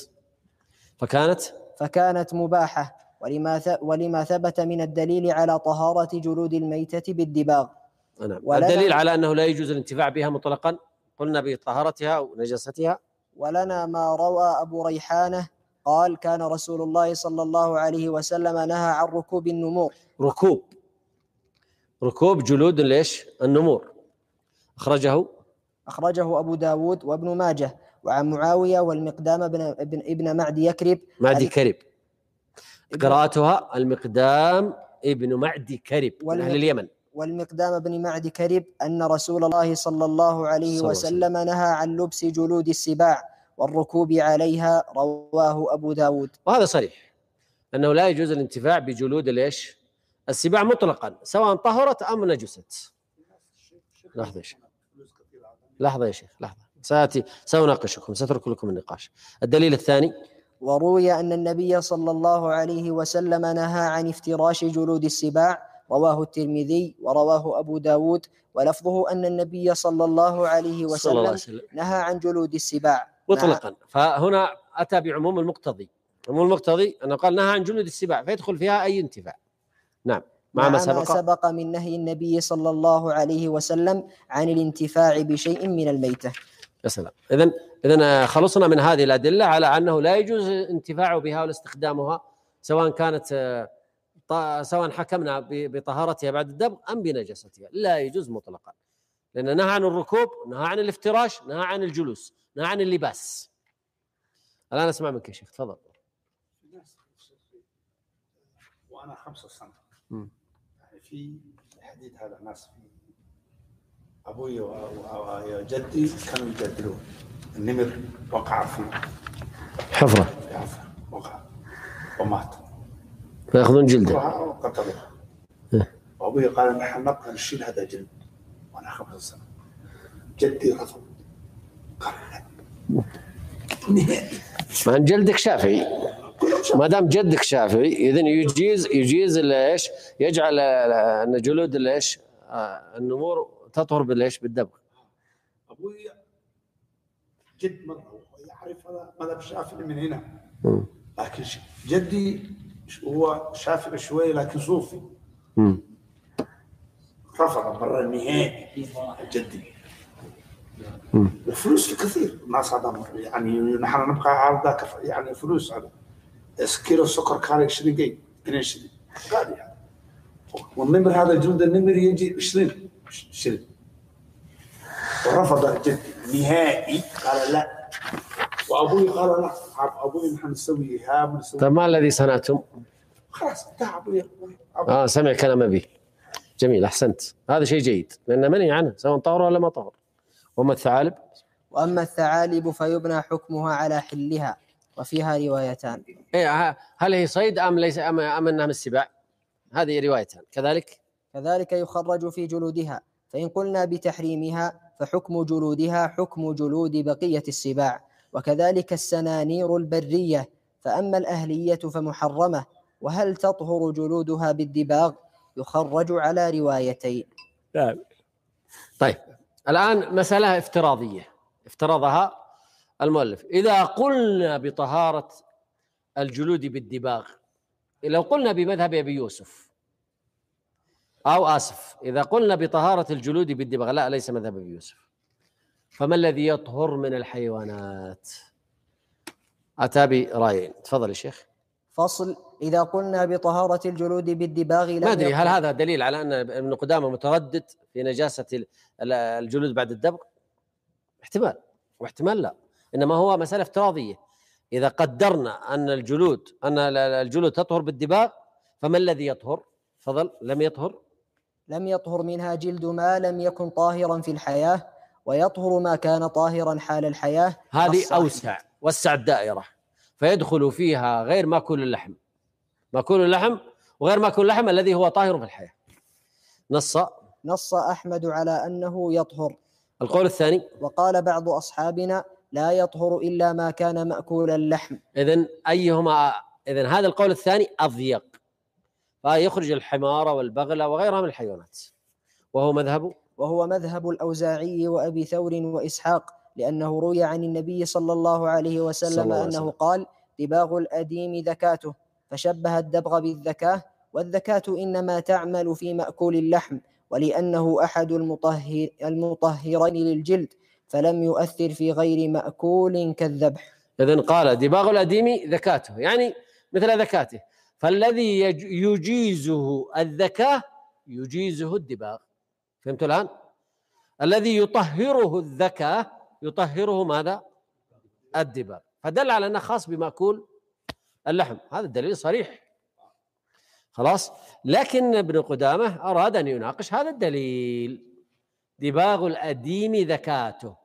فكانت مباحة، ولما ثبت من الدليل على طهارة جلود الميتة بالدباغ. نعم. الدليل على أنه لا يجوز الانتفاع بها مطلقا، قلنا بطهارتها ونجاستها. ولنا ما روى أبو ريحانة قال كان رسول الله صلى الله عليه وسلم نهى عن ركوب النمور. ركوب جلود ليش؟ النمور. أخرجه أبو داود وابن ماجه، وعن معاوية والمقدام ابن معدي كرب. قراءتها المقدام ابن معدي كرب من أهل اليمن. والمقدام بن معدي كرب أن رسول الله صلى الله عليه وسلم نهى عن لبس جلود السباع والركوب عليها، رواه أبو داود. وهذا صريح أنه لا يجوز الانتفاع بجلود ليش؟ السباع مطلقا، سواء طهرت أم نجست. لحظة يا شيخ، سأناقشكم، سأترك لكم النقاش. الدليل الثاني، وروي أن النبي صلى الله عليه وسلم نهى عن افتراش جلود السباع، رواه الترمذي ورواه أبو داود، ولفظه أن النبي صلى الله عليه وسلم نهى عن جلود السباع مطلقا. فهنا أتى بعموم المقتضي. عموم المقتضي أنه قال نهى عن جلود السباع، فيدخل فيها أي انتفاع. نعم، مع ما سبق من نهي النبي صلى الله عليه وسلم عن الانتفاع بشيء من الميتة. يا سلام. إذن خلصنا من هذه الأدلة على أنه لا يجوز الانتفاع بها واستخدامها، سواء حكمنا بطهارتها بعد الدبغ أم بنجاستها، لا يجوز مطلقا، لأن نهى عن الركوب، نهى عن الافتراش، نهى عن الجلوس، نهى عن اللباس. الآن أسمع منك يا شيخ، تفضل. وأنا 5 سنة يعني في الحديث هذا، ناس في أبوي وجدي كانوا يجادلون، النمر وقع في حفرة وقع ومات، فيأخذون جلده وقتلوه. وأبوي قال نحن نبقى نشيل هذا جلد، وأنا 5 سنة. جدي رفض، قال مع جلدك شافعي، ما دام جدك شافعي إذن يجيز ايش؟ يجعل ان جلود ايش؟ النمور تطهر بالايش؟ بالدبغ. ابوي جد مره يعرف هذا مذهب الشافعي من هنا، لكن جدي هو شافعي شوي لكن صوفي. رفض مره النهائي جدي. الفلوس كثير الناس هذا يعني نحن نبقى على ذاك يعني فلوس هذا كيلو سكر كان 20 جنيه 22 غالي يعني. والنمر هذا الجلد النمر يجي 20 ورفض جدي نهائي قال لا. وابوي قال لا ابوي نحن نسوي إيهاب نسوي. طيب ما الذي صنعتم؟ خلاص انتهى ابوي. سمع كلام أبي. جميل، أحسنت، هذا شيء جيد لأن منهي عنه سواء طهر ولا ما طهر. وما الثعالب؟ وأما الثعالب فيبنى حكمها على حلها، وفيها روايتان. هل هي صيد أم ليس أم أنها من السباع؟ هذه روايتان. كذلك يخرج في جلودها، فإن قلنا بتحريمها فحكم جلودها حكم جلود بقية السباع، وكذلك السنانير البرية، فأما الأهلية فمحرمة. وهل تطهر جلودها بالدباغ؟ يخرج على روايتين. طيب الآن مسألة افتراضية افترضها المؤلف. إذا قلنا بطهارة الجلود بالدباغ، لو قلنا بمذهب أبي يوسف إذا قلنا بطهارة الجلود بالدباغ، لا ليس مذهب أبي يوسف، فما الذي يطهر من الحيوانات؟ أتى برأيين. تفضل يا شيخ. فصل: إذا قلنا بطهارة الجلود بالدباغ ما أدري هل هذا دليل على أن ابن قدامة متردد في نجاسة الجلود بعد الدبغ؟ احتمال واحتمال لا، إنما هو مسألة افتراضية. إذا قدرنا أن الجلود تطهر بالدباغ، فما الذي يطهر؟ فضل. لم يطهر منها جلد ما لم يكن طاهرا في الحياة، ويطهر ما كان طاهرا حال الحياة. هذه وسع الدائرة، فيدخل فيها غير ماكول اللحم، ماكول اللحم وغير ماكول اللحم الذي هو طاهر في الحياة. نص أحمد على أنه يطهر. القول الثاني: وقال بعض أصحابنا لا يطهر إلا ما كان مأكول اللحم. إذن هذا القول الثاني أضيق، فيخرج الحمار والبغل وغيرها من الحيوانات، وهو مذهب الأوزاعي وأبي ثور وإسحاق، لأنه روي عن النبي صلى الله عليه وسلم أنه قال: دباغ الأديم ذكاته، فشبه الدبغ بالذكاة، والذكاة إنما تعمل في مأكول اللحم، ولأنه أحد المطهرين للجلد، فلم يؤثر في غير مأكول كالذبح. إذن قال دباغ الأديم ذكاته، يعني مثل ذكاته، فالذي يجيزه الذكاة يجيزه الدباغ. فهمت الآن؟ الذي يطهره الذكاة يطهره ماذا؟ الدباغ، فدل على أنه خاص بمأكول اللحم. هذا الدليل صريح خلاص. لكن ابن قدامة أراد أن يناقش هذا الدليل: دباغ الأديم ذكاته،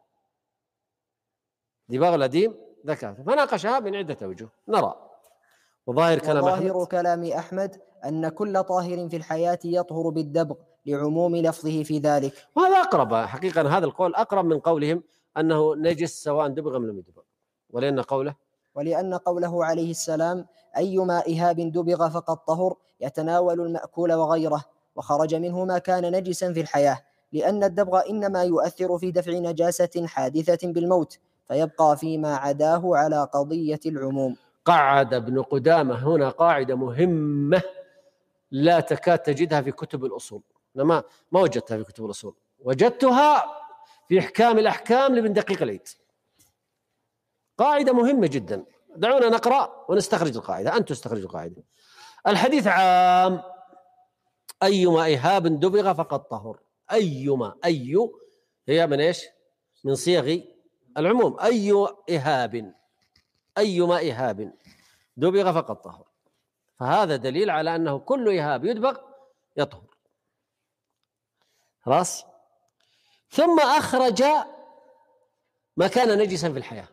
فناقشها من عدة أوجه نرى. وظاهر كلام أحمد أن كل طاهر في الحياة يطهر بالدبغ لعموم لفظه في ذلك. وهذا أقرب حقيقة، هذا القول أقرب من قولهم أنه نجس سواء دبغ أم لم يدبغ، ولأن قوله عليه السلام: أيما إهاب دبغ فقد طهر، يتناول المأكول وغيره، وخرج منه ما كان نجسا في الحياة، لأن الدبغ إنما يؤثر في دفع نجاسة حادثة بالموت، فيبقى فيما عداه على قضية العموم. قعد ابن قدامة هنا قاعدة مهمة لا تكاد تجدها في كتب الأصول. ما وجدتها في كتب الأصول، وجدتها في إحكام الأحكام لابن دقيق العيد. قاعدة مهمة جدا. دعونا نقرأ ونستخرج القاعدة. أنتم استخرجوا القاعدة. الحديث عام: أيما إهاب دبغ فقد طهر. أيما هي من إيش؟ من صيغ العموم. أيما إهاب دبغ فقد طهر، فهذا دليل على أنه كل إهاب يدبغ يطهر. خلاص. ثم أخرج ما كان نجسا في الحياة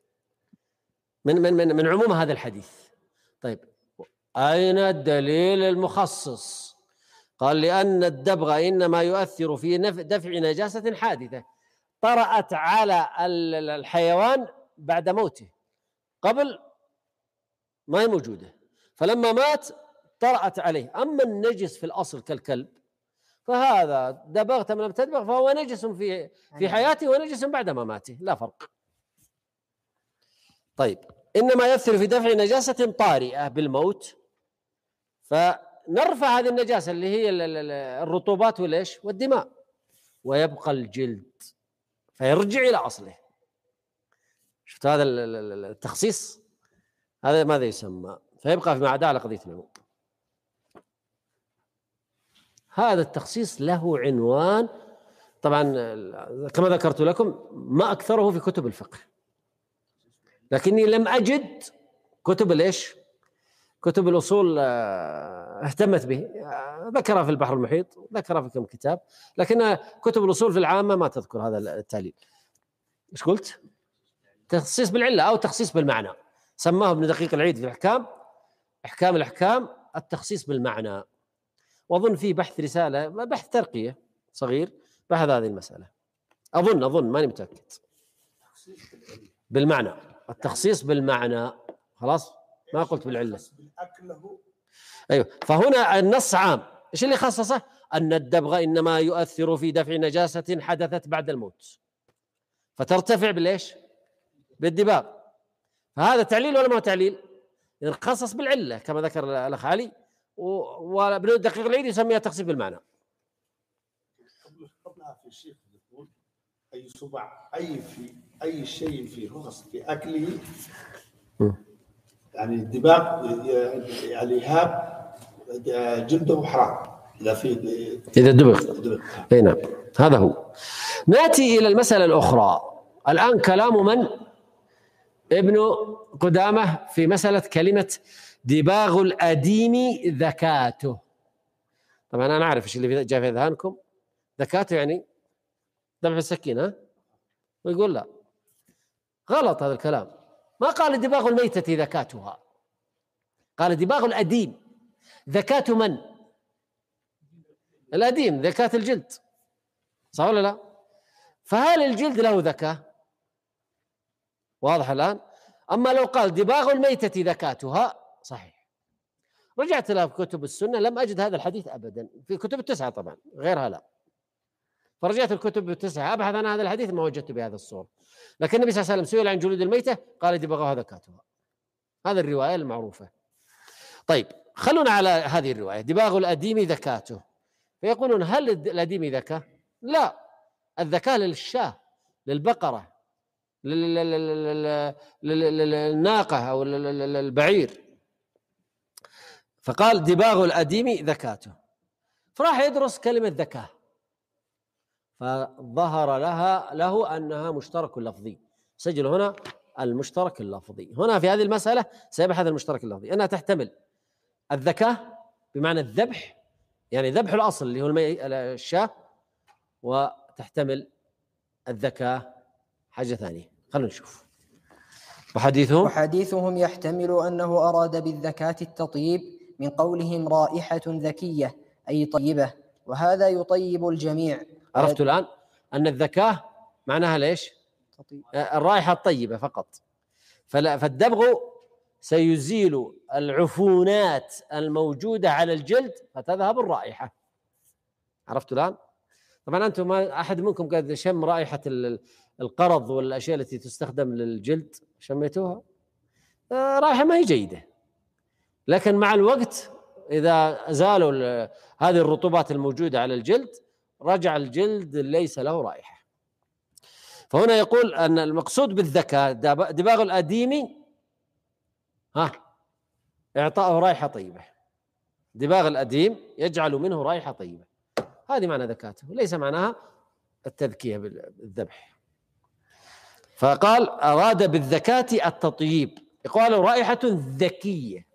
من عموم هذا الحديث. طيب أين الدليل المخصص؟ قال: لأن الدبغ إنما يؤثر في دفع نجاسة حادثة طرأت على الحيوان بعد موته، قبل ما هي موجودة، فلما مات طرأت عليه. أما النجس في الأصل كالكلب فهذا دبغت من لم تدبغ فهو نجس في حياته ونجس بعد ما ماته، لا فرق. طيب إنما يؤثر في دفع نجاسة طارئة بالموت، فنرفع هذه النجاسة اللي هي الرطوبات والدماء، ويبقى الجلد. فيرجع إلى أصله. شفت هذا التخصيص؟ هذا ماذا يسمى؟ فيبقى فيما عدا على قضية العموم. هذا التخصيص له عنوان، طبعا كما ذكرت لكم ما أكثره في كتب الفقه، لكني لم أجد كتب الإيش؟ كتب الأصول اهتمت به. ذكرها في البحر المحيط، ذكرها في كم كتاب، لكن كتب الأصول في العامة ما تذكر هذا التعليل. إيش قلت؟ تخصيص بالعلة أو تخصيص بالمعنى، سماه ابن دقيق العيد في إحكام الأحكام التخصيص بالمعنى. وأظن في بحث رسالة، بحث ترقية صغير، بحث هذه المسألة. أظن ماني متأكد. بالمعنى، التخصيص بالمعنى، خلاص ما قلت بالعلة. أيوه. فهنا النص عام. إيش اللي خصصه؟ أن الدبغ إنما يؤثر في دفع نجاسة حدثت بعد الموت، فترتفع بالإيش؟ بالدباغ. فهذا تعليل ولا ما تعليل؟ إذن خصص بالعلة كما ذكر الأخ علي، وابن الدقيق العيد يسميها تخصيص بالمعنى. قبلها في الشيخ يقول أي صبع أي شيء فيه رخص في أكله، يعني الدباغ يعني هاب جلده حرام إذا دبغ. أي نعم، هذا هو. نأتي إلى المسألة الأخرى الآن. كلام من؟ ابن قدامة في مسألة كلمة دباغ الأديم ذكاته. طبعا أنا أعرف إيش اللي جاء في أذهانكم، ذكاته يعني ذبح السكين، ها؟ ويقول لا، غلط هذا الكلام. ما قال دباغ الميتة ذكاتها، قال دباغ الأديم. ذكاة من؟ الأديم، ذكاة الجلد، صح ولا لا؟ فهل الجلد له ذكاة؟ واضح الآن؟ أما لو قال دباغ الميتة ذكاتها صحيح. رجعت لها في كتب السنة لم أجد هذا الحديث أبدا، في كتب التسعة طبعا، غيرها لا. فرجعت الكتب التسعة أبحث عن هذا الحديث ما وجدت بهذا الصورة. لكن النبي صلى الله عليه وسلم سئل عن جلود الميتة قال دباغها ذكاتها. هذا الرواية المعروفة. طيب خلونا على هذه الرواية، دباغ الأديم ذكاته. فيقولون هل الأديم ذكاة؟ لا، الذكاة للشاة، للبقرة، للناقة أو البعير. فقال دباغ الأديم ذكاته، فراح يدرس كلمة ذكاة، فظهر له أنها مشترك لفظي. سجل هنا المشترك اللفظي. هنا في هذه المسألة سيبحث المشترك اللفظي، أنها تحتمل الذكاة بمعنى الذبح، يعني ذبح الأصل اللي هو الشاة، وتحتمل الذكاة حاجة ثانية. خلونا نشوف. وحديثهم يحتمل أنه أراد بالذكاة التطيب من قولهم رائحة ذكية أي طيبة، وهذا يطيب الجميع. عرفتوا الآن أن الذكاة معناها ليش؟ الرائحة الطيبة فقط. فالدبغ سيزيل العفونات الموجودة على الجلد فتذهب الرائحة. عرفتوا الآن؟ طبعا أنتم ما أحد منكم قد شم رائحة القرض والأشياء التي تستخدم للجلد؟ شميتوها؟ رائحة ما هي جيدة، لكن مع الوقت إذا زالوا هذه الرطوبات الموجودة على الجلد رجع الجلد ليس له رائحة. فهنا يقول أن المقصود بالذكاء دباغ الأديم إعطاءه رائحة طيبة. دباغ الأديم يجعل منه رائحة طيبة، هذه معنى ذكاته، ليس معناها التذكية بالذبح. فقال أراد بالذكاة التطيب، يقال رائحة ذكية.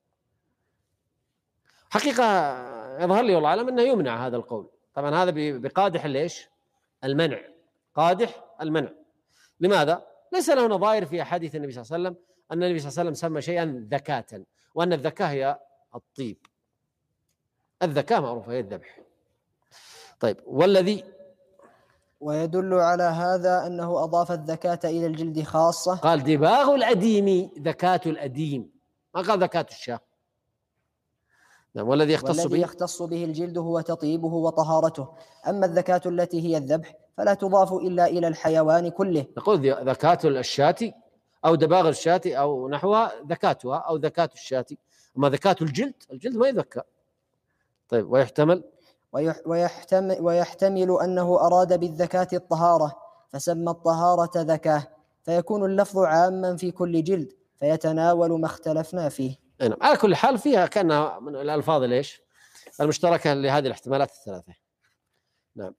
حقيقة يظهر لي والله أعلم أنه يمنع هذا القول. طبعا هذا بقادح ليش؟ المنع، قادح المنع. لماذا؟ ليس له نظائر في أحاديث النبي صلى الله عليه وسلم أن النبي صلى الله عليه وسلم سمى شيئا ذكاة، وأن الذكاة هي الطيب. الذكاة معروفة هي الذبح. طيب والذي ويدل على هذا أنه أضاف الذكاة إلى الجلد خاصة. قال دباغ الأديم ذكاة الأديم، ما قال ذكاة الشاة. نعم. والذي يختص به الجلد هو تطيبه وطهارته. أما الذكاة التي هي الذبح فلا تضاف إلا إلى الحيوان كله. نقول ذكاة الشاة أو دباغ الشاة أو نحوها ذكاتها أو ذكاة الشاة. أما ذكاة الجلد ما يذكى. طيب ويحتمل أنه أراد بالذكاة الطهارة، فسمى الطهارة ذكاه، فيكون اللفظ عاما في كل جلد فيتناول ما اختلفنا فيه. نعم. على كل حال فيها كأنها من الألفاظ ليش المشتركة لهذه الاحتمالات الثلاثة. نعم.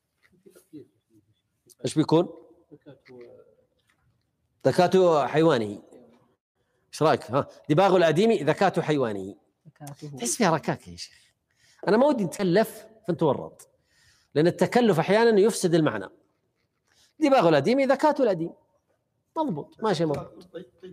ايش بيكون؟ ذكاة حيوانه. ايش رايك؟ ها، دباغ الأديم ذكاة حيوانه. تحس فيها ركاكة يا شيخ. أنا ما ودي نتكلف فنتورط، لأن التكلف أحيانا يفسد المعنى. دباغ الأديم ذكاة الأديم، مضبوط، ماشي مضبوط.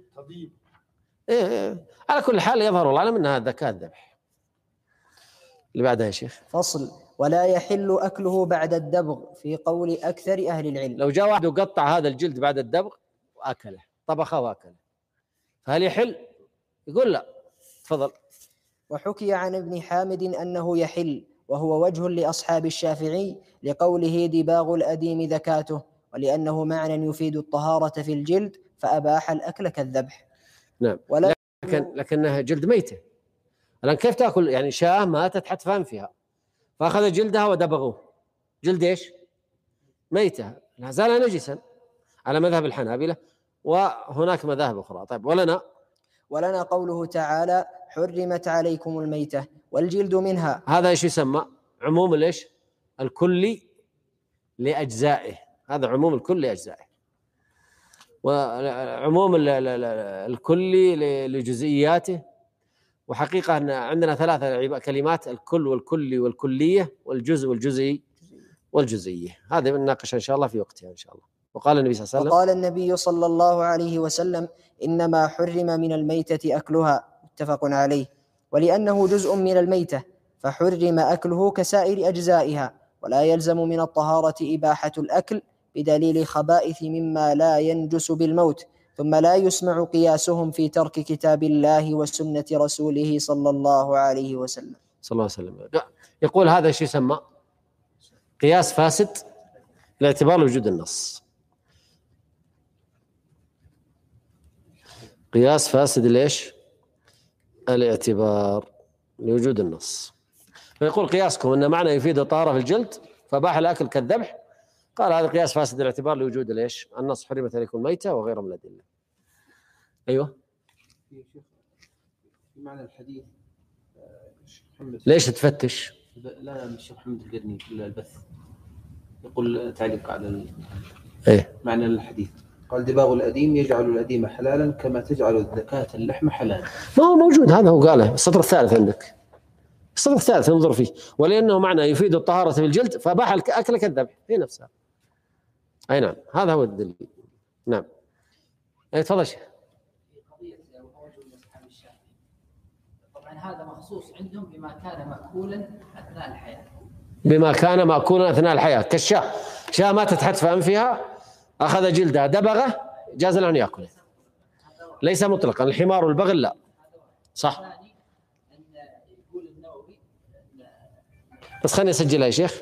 إيه. على كل حال يظهر الله أعلم أنها ذكاة ذبح. اللي بعدها يا شيخ. فصل: ولا يحل أكله بعد الدبغ في قول أكثر أهل العلم. لو جاء واحد وقطع هذا الجلد بعد الدبغ وأكله، طبخه وأكله، فهل يحل؟ يقول لا. تفضل. وحكي عن ابن حامد أنه يحل، وهو وجه لأصحاب الشافعي لقوله دباغ الأديم ذكاته، ولأنه معنى يفيد الطهارة في الجلد فأباح الأكل كالذبح. نعم. لكنها جلد ميتة. الآن كيف تأكل؟ يعني شاة ماتت حتى فهم فيها، فأخذ جلدها ودبغوه. جلد إيش؟ ميتة، لا زال نجسا على مذهب الحنابلة، وهناك مذاهب أخرى. طيب، ولنا قوله تعالى: حرمت عليكم الميتة والجلد منها. هذا إيش يسمى؟ عموم الإيش؟ الكل لأجزائه. هذا عموم الكل لأجزائه، وعموم الكل لجزئياته. وحقيقة أن عندنا ثلاثة كلمات: الكل والكلي والكلية والجزء والجزئي والجزئية. هذا بنناقش إن شاء الله في وقتها إن شاء الله. وقال النبي صلى الله عليه وسلم: إنما حرم من الميتة أكلها، متفق عليه. ولأنه جزء من الميتة فحرم أكله كسائر أجزائها، ولا يلزم من الطهارة إباحة الأكل بدليل خبائث مما لا ينجس بالموت. ثم لا يسمع قياسهم في ترك كتاب الله وسنة رسوله صلى الله عليه وسلم. يقول هذا الشيء يسمى قياس فاسد لاعتبار وجود النص. قياس فاسد ليش؟ الاعتبار لوجود النص. فيقول قياسكم أن معنى يفيد الطهارة في الجلد فباح الأكل كالذبح، قال هذا قياس فاسد الاعتبار لوجود ليش؟ النص حرمت عليكم الميتة وغيره من الأدلة. أيوه. في معنى الحديث ليش تفتش؟ لا الشيخ محمد القرني في البث يقول تعليق على معنى الحديث، قال دباغ الأديم يجعل الأديم حلالا كما تجعل الذكاة اللحم حلالا. ما هو موجود، هذا هو قاله. السطر الثالث عندك، السطر الثالث انظر فيه: ولأنه معنى يفيد الطهارة في الجلد فباح الأكل كالذبح. في نفسها. أي نعم، هذا هو الدليل. نعم. تفضل شيخ. طبعا هذا مخصوص عندهم بما كان مأكولا أثناء الحياة. بما كان مأكولا أثناء الحياة، كالشاة. شاة ماتت حتى في أنفها، أخذ جلدها دبغه، جاز له أن يأكله. ليس مطلقا. الحمار والبغل لا. صح. بس خليني أسجلها يا شيخ.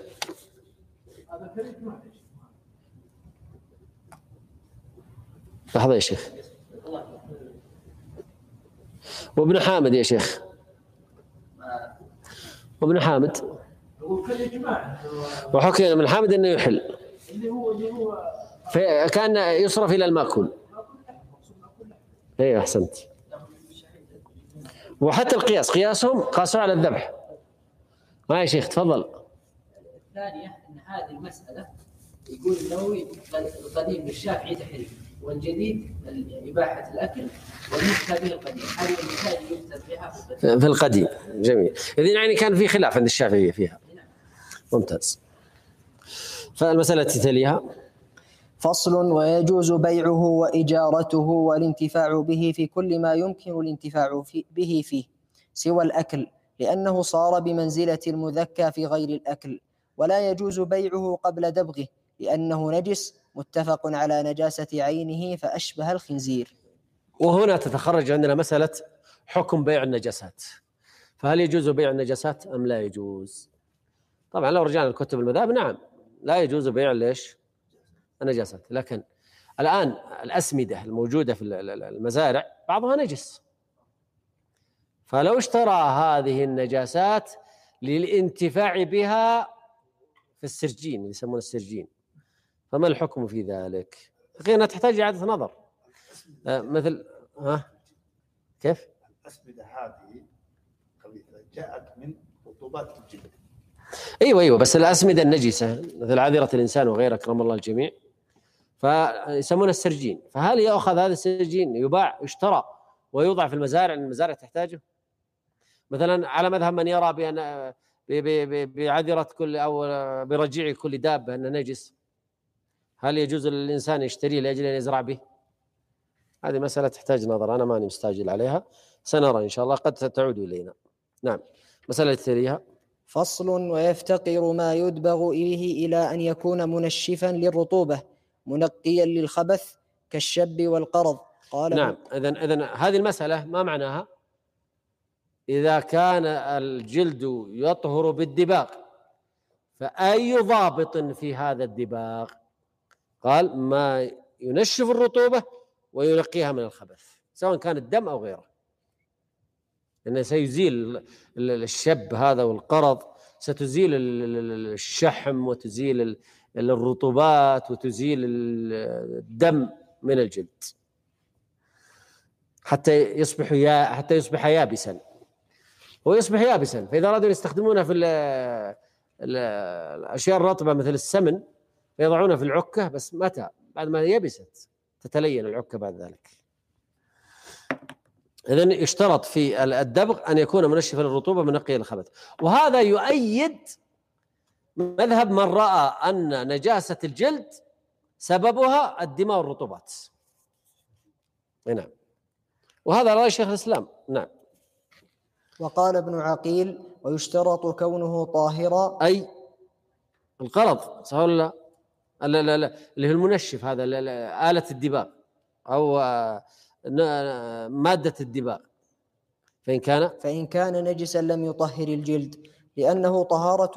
لحظة يا شيخ. وابن حامد يا شيخ، وابن حامد وحكي ابن حامد انه يحل، فكان يصرف الى المأكول. ايه احسنت. وحتى القياس قياسهم قاسوا على الذبح. ما يا شيخ تفضل. الثانية ان هذه المسألة يقول النووي القديم بالشافعي تحريم، والجديد إباحة الأكل، والمفتى به القديم. هذه المسائل يفتى بها في القديم. جميل. إذن يعني كان في خلاف عند الشافعية فيها. ممتاز. فالمسألة التي تليها: فصل: ويجوز بيعه وإجارته والانتفاع به في كل ما يمكن الانتفاع به فيه سوى الأكل، لأنه صار بمنزلة المذكى في غير الأكل. ولا يجوز بيعه قبل دبغه لأنه نجس، متفق على نجاسة عينه فأشبه الخنزير. وهنا تتخرج عندنا مسألة حكم بيع النجاسات. فهل يجوز بيع النجاسات أم لا يجوز؟ طبعا لو رجعنا لكتب المذاهب نعم لا يجوز بيع ليش؟ النجاسات. لكن الآن الأسمدة الموجودة في المزارع بعضها نجس، فلو اشترى هذه النجاسات للانتفاع بها في السرجين، يسمونه السرجين، فما الحكم في ذلك؟ حقيقة تحتاج إعادة نظر. مثل كيف؟ الأسمدة هذه جاءت من رطوبات الجلد. ايوه بس الاسمده النجسه مثل عذره الانسان وغيره اكرم الله الجميع فيسمونه السرجين، فهل يؤخذ هذا السرجين يباع يشترى ويوضع في المزارع لأن المزارع تحتاجه؟ مثلا على مذهب من يرى بأن بعذره كل او برجيع كل دابه انه نجس، هل يجوز للانسان يشتريه لاجل ان يزرع به؟ هذه مساله تحتاج نظر، انا ماني مستعجل عليها، سنرى ان شاء الله قد تعود الينا. نعم. مساله التاليه فصل: ويفتقر ما يدبغ به إلى أن يكون منشفا للرطوبة منقيا للخبث كالشب والقرض. قال نعم. إذن هذه المسألة ما معناها؟ إذا كان الجلد يطهر بالدباغ فأي ضابط في هذا الدباغ؟ قال ما ينشف الرطوبة وينقيها من الخبث سواء كان الدم أو غيره، لأنه سيزيل الشب هذا والقرض، ستزيل الشحم وتزيل الرطوبات وتزيل الدم من الجلد حتى يصبح يابسا، ويصبح يابسا. فإذا أرادوا يستخدمونه في الأشياء الرطبة مثل السمن فيضعونه في العكة، بس متى؟ بعد ما يبست تتلين العكة بعد ذلك. إذن يشترط في الدبغ أن يكون منشفا للرطوبة منقيا للخبث، وهذا يؤيد مذهب من رأى أن نجاسة الجلد سببها الدماء والرطوبات. نعم، وهذا رأي شيخ الإسلام. نعم. وقال ابن عقيل: ويشترط كونه طاهرا، أي القرض صح ولا لا؟ اللي هو المنشف هذا آلة الدباغ أو مادة الدباغ، فإن كان نجسا لم يطهر الجلد لأنها طهارة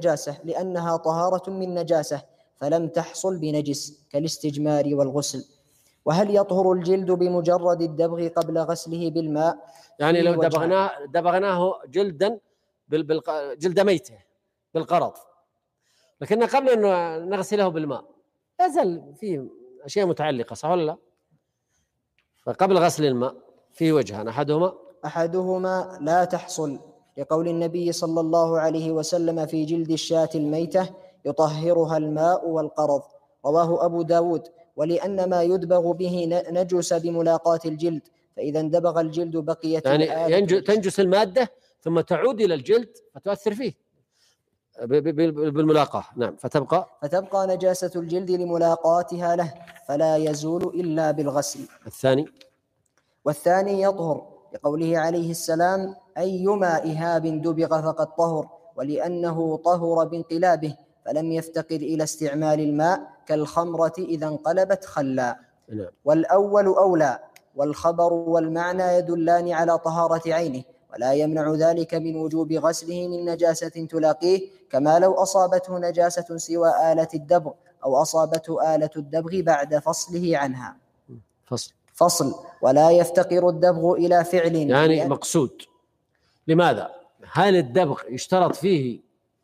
من نجاسة فلم تحصل بنجس كالاستجمار والغسل. وهل يطهر الجلد بمجرد الدبغ قبل غسله بالماء؟ يعني لو دبغناه جلدا جلد ميته بالقرض، لكن قبل أن نغسله بالماء يزال فيه أشياء متعلقة صح ولا لا؟ فقبل غسل الماء فيه وجهان، أحدهما لا تحصل لقول النبي صلى الله عليه وسلم في جلد الشاة الميتة: يطهرها الماء والقرض. رواه أبو داود. ولأن ما يدبغ به نجس بملاقاة الجلد، فإذا اندبغ الجلد بقيت يعني تنجس المادة ثم تعود إلى الجلد فتؤثر فيه بالملاقاة. نعم. فتبقى نجاسة الجلد لملاقاتها له فلا يزول إلا بالغسل. والثاني يطهر لقوله عليه السلام: أيما إهاب دبغ فقد طهر، ولأنه طهر بانقلابه فلم يفتقر إلى استعمال الماء كالخمرة إذا انقلبت خلا. والأول أولى، والخبر والمعنى يدلان على طهارة عينه، ولا يمنع ذلك من وجوب غسله من نجاسة تلاقيه، كما لو أصابته نجاسة سوى آلة الدبغ أو أصابته آلة الدبغ بعد فصله عنها. فصل: ولا يفتقر الدبغ إلى فعل. يعني مقصود لماذا؟ هل الدبغ يشترط فيه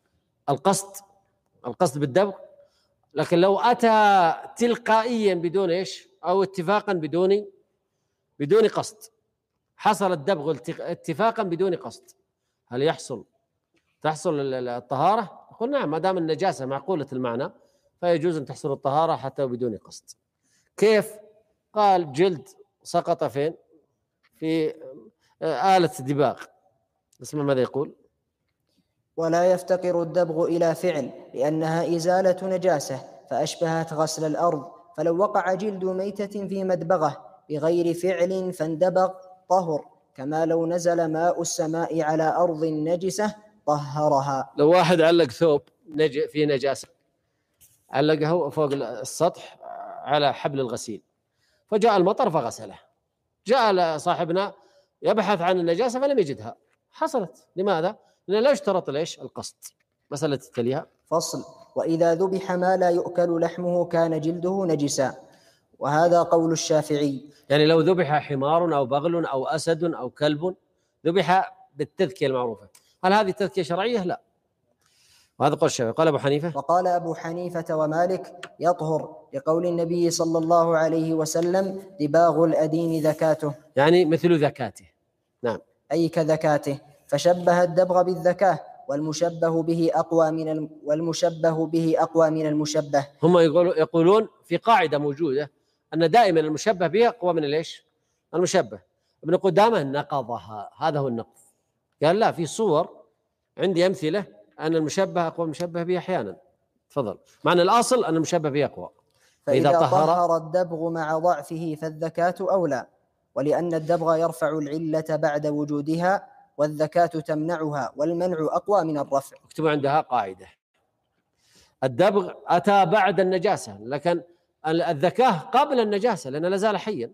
القصد بالدبغ؟ لكن لو أتى تلقائيا بدون أو اتفاقا بدون قصد، حصل الدبغ اتفاقا بدون قصد، هل تحصل الطهارة؟ يقول نعم، ما دام النجاسة معقولة المعنى فيجوز أن تحصل الطهارة حتى بدون قصد. كيف؟ قال جلد سقط فين؟ في آلة الدباغ، اسمه ماذا يقول؟ ولا يفتقر الدبغ إلى فعل لأنها إزالة نجاسة فأشبهت غسل الأرض، فلو وقع جلد ميتة في مدبغة بغير فعل فاندبغ طهر، كما لو نزل ماء السماء على أرض نجسة طهرها. لو واحد علق ثوب فيه نجاسة، علقه فوق السطح على حبل الغسيل، فجاء المطر فغسله، جاء صاحبنا يبحث عن النجاسة فلم يجدها، حصلت. لماذا؟ لأنه لا يشترط القصد. مسألة تليها. فصل: وإذا ذبح ما لا يؤكل لحمه كان جلده نجسا، وهذا قول الشافعي. يعني لو ذبح حمار أو بغل أو أسد أو كلب، ذبح بالتذكية المعروفة، هل هذه تذكية شرعية؟ لا. وهذا قول الشافعي. قال أبو حنيفة وقال أبو حنيفة ومالك يطهر لقول النبي صلى الله عليه وسلم دباغ الأدين ذكاته، يعني مثل ذكاته. نعم. أي كذكاته، فشبه الدبغ بالذكاة والمشبه به أقوى من المشبه. هم يقولون في قاعدة موجودة أن دائما المشبه به أقوى من الإيش؟ المشبه. ابن قدامة نقضها، هذا هو النقض. قال لا، في صور عندي أمثلة أن المشبه أقوى من المشبه به أحيانا. تفضل. معنى الأصل أن المشبه به أقوى. فإذا طهر الدبغ مع ضعفه فالذكاة أولى، ولأن الدبغ يرفع العلة بعد وجودها والذكاة تمنعها، والمنع أقوى من الرفع. اكتبوا عندها قاعدة: الدبغ أتى بعد النجاسة، لكن الذكاة قبل النجاسة لأنه لا زال حيا.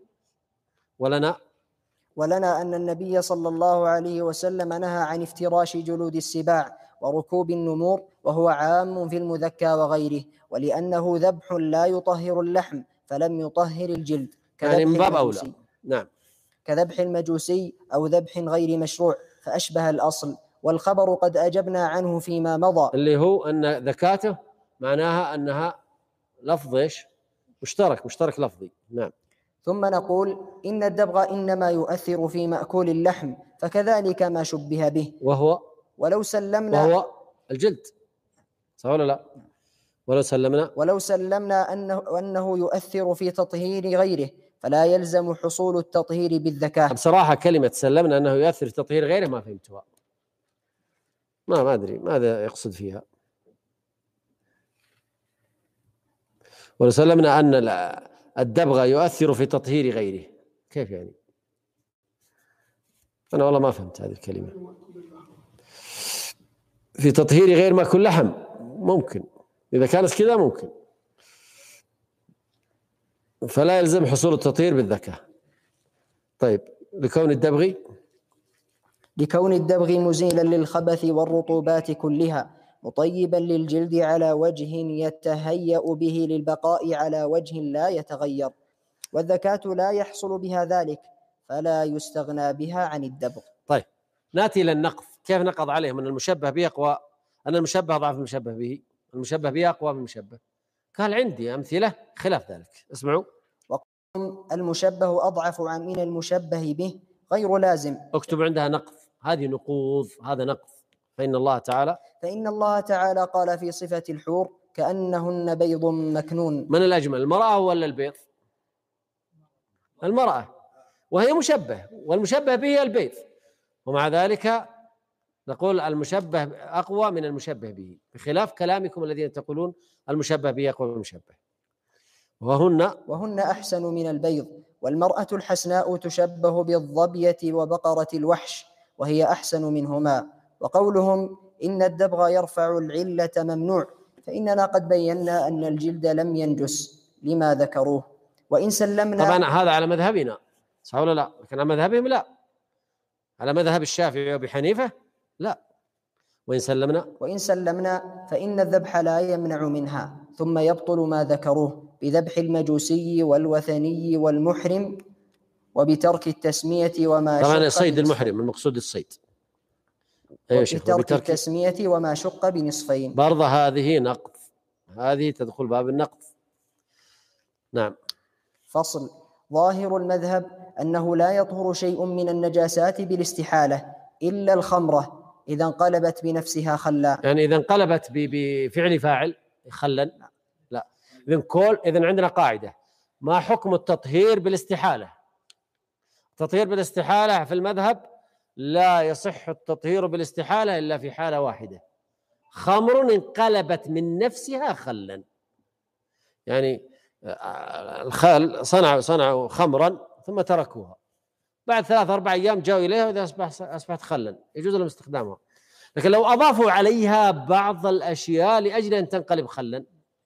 ولنا أن النبي صلى الله عليه وسلم نهى عن افتراش جلود السباع وركوب النمور، وهو عام في المذكى وغيره، ولأنه ذبح لا يطهر اللحم فلم يطهر الجلد، يعني من باب أولى. نعم. كذبح المجوسي أو ذبح غير مشروع، فأشبه الأصل. والخبر قد أجبنا عنه فيما مضى، اللي هو أن ذكاته معناها أنها لفظ إيش؟ مشترك لفظي. نعم. ثم نقول إن الدبغ إنما يؤثر في مأكول اللحم، فكذلك ما شبه به، وهو الجلد، صح ولا لا؟ ولو سلمنا أنه يؤثر في تطهير غيره فلا يلزم حصول التطهير بالذكاء. بصراحة كلمة سلمنا أنه يؤثر في تطهير غيره ما فهمتها، ما أدري ماذا يقصد فيها. ولو سلمنا أن الدبغ يؤثر في تطهير غيره، كيف يعني؟ أنا والله ما فهمت هذه الكلمة. في تطهير غير مأكول لحم ممكن، إذا كانت كذا ممكن، فلا يلزم حصول التطهير بالذكاء. طيب، لكون الدبغ مزيلا للخبث والرطوبات كلها، مطيبا للجلد على وجه يتهيأ به للبقاء على وجه لا يتغير، والذكاة لا يحصل بها ذلك، فلا يستغنى بها عن الدبغ. طيب، نأتي إلى النقض. كيف نقض عليهم أن المشبه به أقوى، أن المشبه ضعف المشبه به، المشبه به أقوى من المشبه؟ قال عندي أمثلة خلاف ذلك، اسمعوا. المشبه أضعف من المشبه به غير لازم. اكتب عندها نقض، هذه نقوض، هذا نقض. فإن الله تعالى قال في صفة الحور كأنهن بيض مكنون. من الأجمل، المرأة ولا البيض؟ المرأة، وهي مشبه، والمشبه به البيض، ومع ذلك نقول المشبه أقوى من المشبه به، بخلاف كلامكم الذين تقولون المشبه به أقوى من المشبه. وهن أحسن من البيض. والمرأة الحسناء تشبه بالظبية وبقرة الوحش، وهي أحسن منهما. وقولهم إن الدبغ يرفع العلة ممنوع، فإننا قد بينا أن الجلد لم ينجس لما ذكروه. وإن سلمنا، طبعا هذا على مذهبنا، صح ولا لا؟ لكن على مذهبهم لا، على مذهب الشافعي وأبي حنيفة لا. وإن سلمنا فإن الذبح لا يمنع منها، ثم يبطل ما ذكروه بذبح المجوسي والوثني والمحرم، وبترك التسمية وما طبعا الصيد المحرم المقصود الصيد، بترك التسمية وما شق بنصفين. برضه هذه نقض، هذه تدخل باب النقض. نعم. فصل. ظاهر المذهب أنه لا يطهر شيء من النجاسات بالاستحالة إلا الخمرة إذا انقلبت بنفسها خلا. يعني إذا انقلبت بفعل فاعل خلا لا. إذن عندنا قاعدة: ما حكم التطهير بالاستحالة؟ التطهير بالاستحالة في المذهب لا يصح التطهير بالاستحالة إلا في حالة واحدة: خمر انقلبت من نفسها خلا. يعني الخال صنعوا خمرا ثم تركوها، بعد 3-4 أيام جاءوا إليها وإذا أصبحت خلا يجوز لهم استخدامها. لكن لو أضافوا عليها بعض الأشياء لأجل أن تنقلب خلا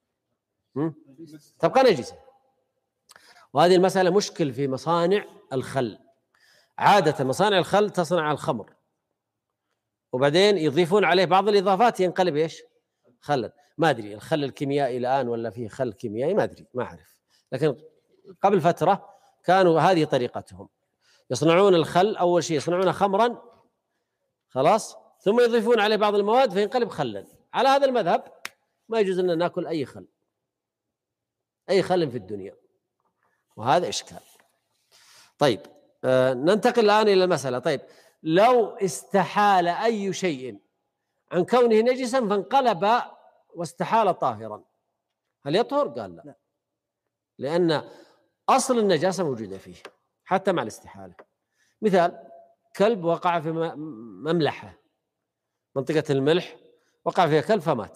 تبقى نجسة. وهذه المسألة مشكل في مصانع الخل. عادة مصانع الخل تصنع الخمر وبعدين يضيفون عليه بعض الإضافات ينقلب إيش؟ خلا. ما أدري الخل الكيميائي الآن ولا فيه خل كيميائي، ما أدري، ما أعرف. لكن قبل فترة كانوا هذه طريقتهم، يصنعون الخل أول شيء يصنعون خمرا خلاص، ثم يضيفون عليه بعض المواد فينقلب خلا. على هذا المذهب ما يجوز أن نأكل أي خل، أي خل في الدنيا، وهذا إشكال. طيب ننتقل الآن إلى المسألة. طيب لو استحال أي شيء عن كونه نجسا فانقلب واستحال طاهرا، هل يطهر؟ قال لا، لأن أصل النجاسة موجودة فيه حتى مع الاستحالة. مثال: كلب وقع في مملحة، منطقة الملح، وقع فيها كلب فمات.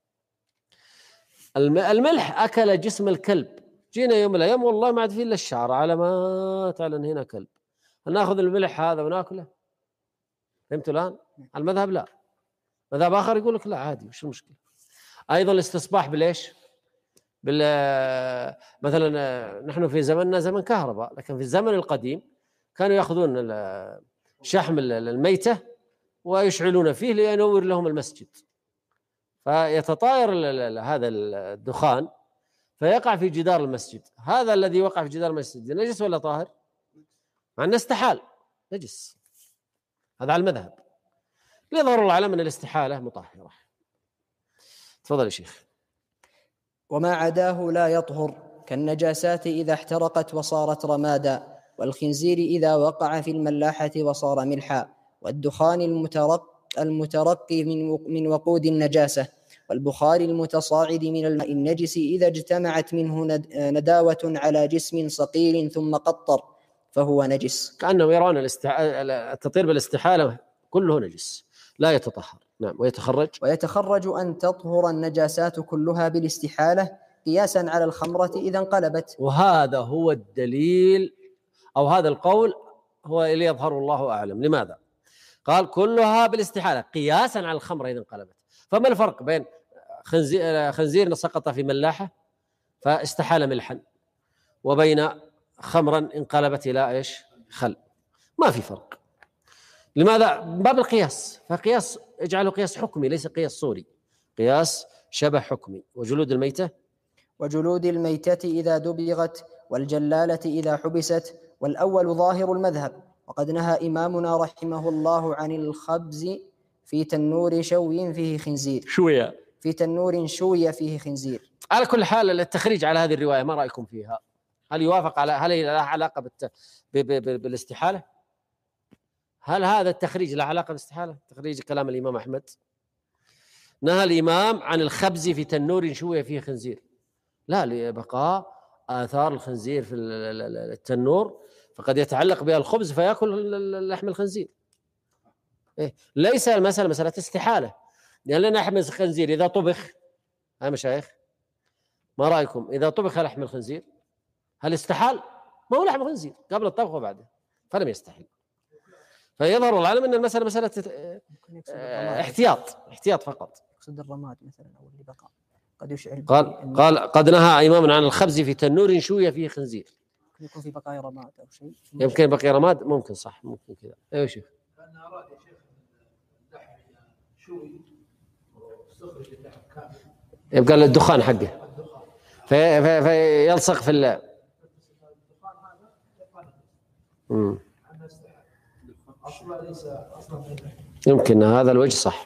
الملح أكل جسم الكلب، جينا يوم من الأيام والله ما عاد فيه إلا الشعر، علامات على أن هنا كلب، هل نأخذ الملح هذا ونأكله؟ فهمتوا الآن؟ المذهب لا، مذهب آخر يقول لك لا عادي، وش المشكلة؟ أيضا الاستصباح بالإيش؟ مثلا نحن في زمننا زمن كهرباء، لكن في الزمن القديم كانوا يأخذون شحم الميتة ويشعلون فيه لينور لهم المسجد، فيتطاير هذا الدخان فيقع في جدار المسجد. هذا الذي وقع في جدار المسجد نجس ولا طاهر؟ مع أنه استحال، نجس. هذا على المذهب، ليظهر العلم أن الاستحالة مطهرة. تفضل يا شيخ. وما عداه لا يطهر، كالنجاسات إذا احترقت وصارت رمادا، والخنزير إذا وقع في الملاحة وصار ملحا، والدخان المترقي من وقود النجاسة، والبخار المتصاعد من الماء النجس إذا اجتمعت منه نداوة على جسم صقيل ثم قطر فهو نجس. كأنهم يرون التطهير بالاستحالة كله نجس لا يتطهر. نعم. ويتخرج أن تطهر النجاسات كلها بالاستحالة قياسا على الخمرة إذا انقلبت. وهذا هو الدليل، أو هذا القول هو اللي يظهر الله أعلم. لماذا؟ قال كلها بالاستحالة قياسا على الخمرة إذا انقلبت. فما الفرق بين خنزير سقط في ملاحة فاستحال ملحا وبين خمرا انقلبت إلى إيش؟ خل؟ ما في فرق. لماذا؟ باب القياس، فقياس اجعله قياس حكمي ليس قياس صوري، قياس شبه حكمي. وجلود الميتة إذا دبغت، والجلالة إذا حبست، والأول ظاهر المذهب. وقد نهى إمامنا رحمه الله عن الخبز في تنور شوي فيه خنزير. في تنور شوي فيه خنزير. على كل حال التخريج على هذه الرواية ما رأيكم فيها؟ هل يوافق على، هل لها علاقة بالاستحالة؟ هل هذا التخريج له علاقة بالاستحالة؟ تخريج كلام الإمام أحمد، نهى الإمام عن الخبز في تنور شوي فيه خنزير، لا، لبقاء آثار الخنزير في التنور، فقد يتعلق بها الخبز فيأكل لحم الخنزير. ليس المسألة مسألة استحالة، لأن لحم الخنزير إذا طبخ، يا مشايخ ما رأيكم إذا طبخ لحم الخنزير هل استحال؟ ما هو لحم الخنزير قبل الطبخ وبعده، فلم يستحل. فيظهر العالم أن المسألة مسألة احتياط فقط. يقصد الرماد مثلا أو اللي بقى قد يشعل. قال قد نهى إمام عن الخبز في تنور شوي فيه خنزير. يكون في بقايا رماد أو شيء. يمكن بقي رماد، ممكن صح، ممكن كذا. أيوة شيخ. كان أراد يا شيخ اللحم شوي واستخرج اللحم كامل يبقى الدخان حقه فيلصق في الدخان هذا يمكن هذا الوجه صح.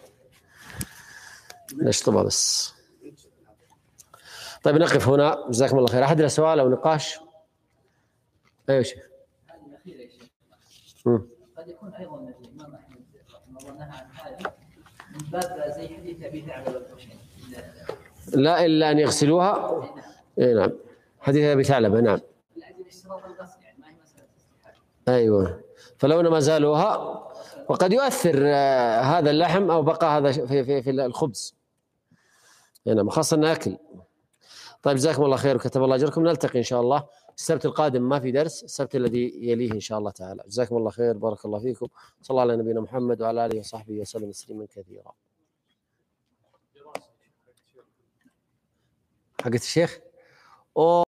نشطبه بس. طيب نقف هنا، جزاكم الله خير. أحد له سؤال أو نقاش؟ أيوة شيخ. الأخير يا شيخ، قد يكون أيضا الإمام أحمد رحمه الله نهى عن هذا من باب زي حديث أبي ثعلبة والحسين، لا إلا أن يغسلوها. نعم، حديث أبي ثعلبة. نعم. لأجل اشتراط الغسل، يعني ما هي مسألة استحالة. أيوة، فلو ما زالوها وقد يؤثر هذا اللحم أو بقى هذا في الخبز، نعم، خاصة الأكل. طيب جزاكم الله خير وكتب الله أجركم. نلتقي إن شاء الله السبت القادم، ما في درس، السبت الذي يليه إن شاء الله تعالى. جزاكم الله خير، بارك الله فيكم، صلى الله على نبينا محمد وعلى آله وصحبه وسلم تسليما كثيرا. حقت الشيخ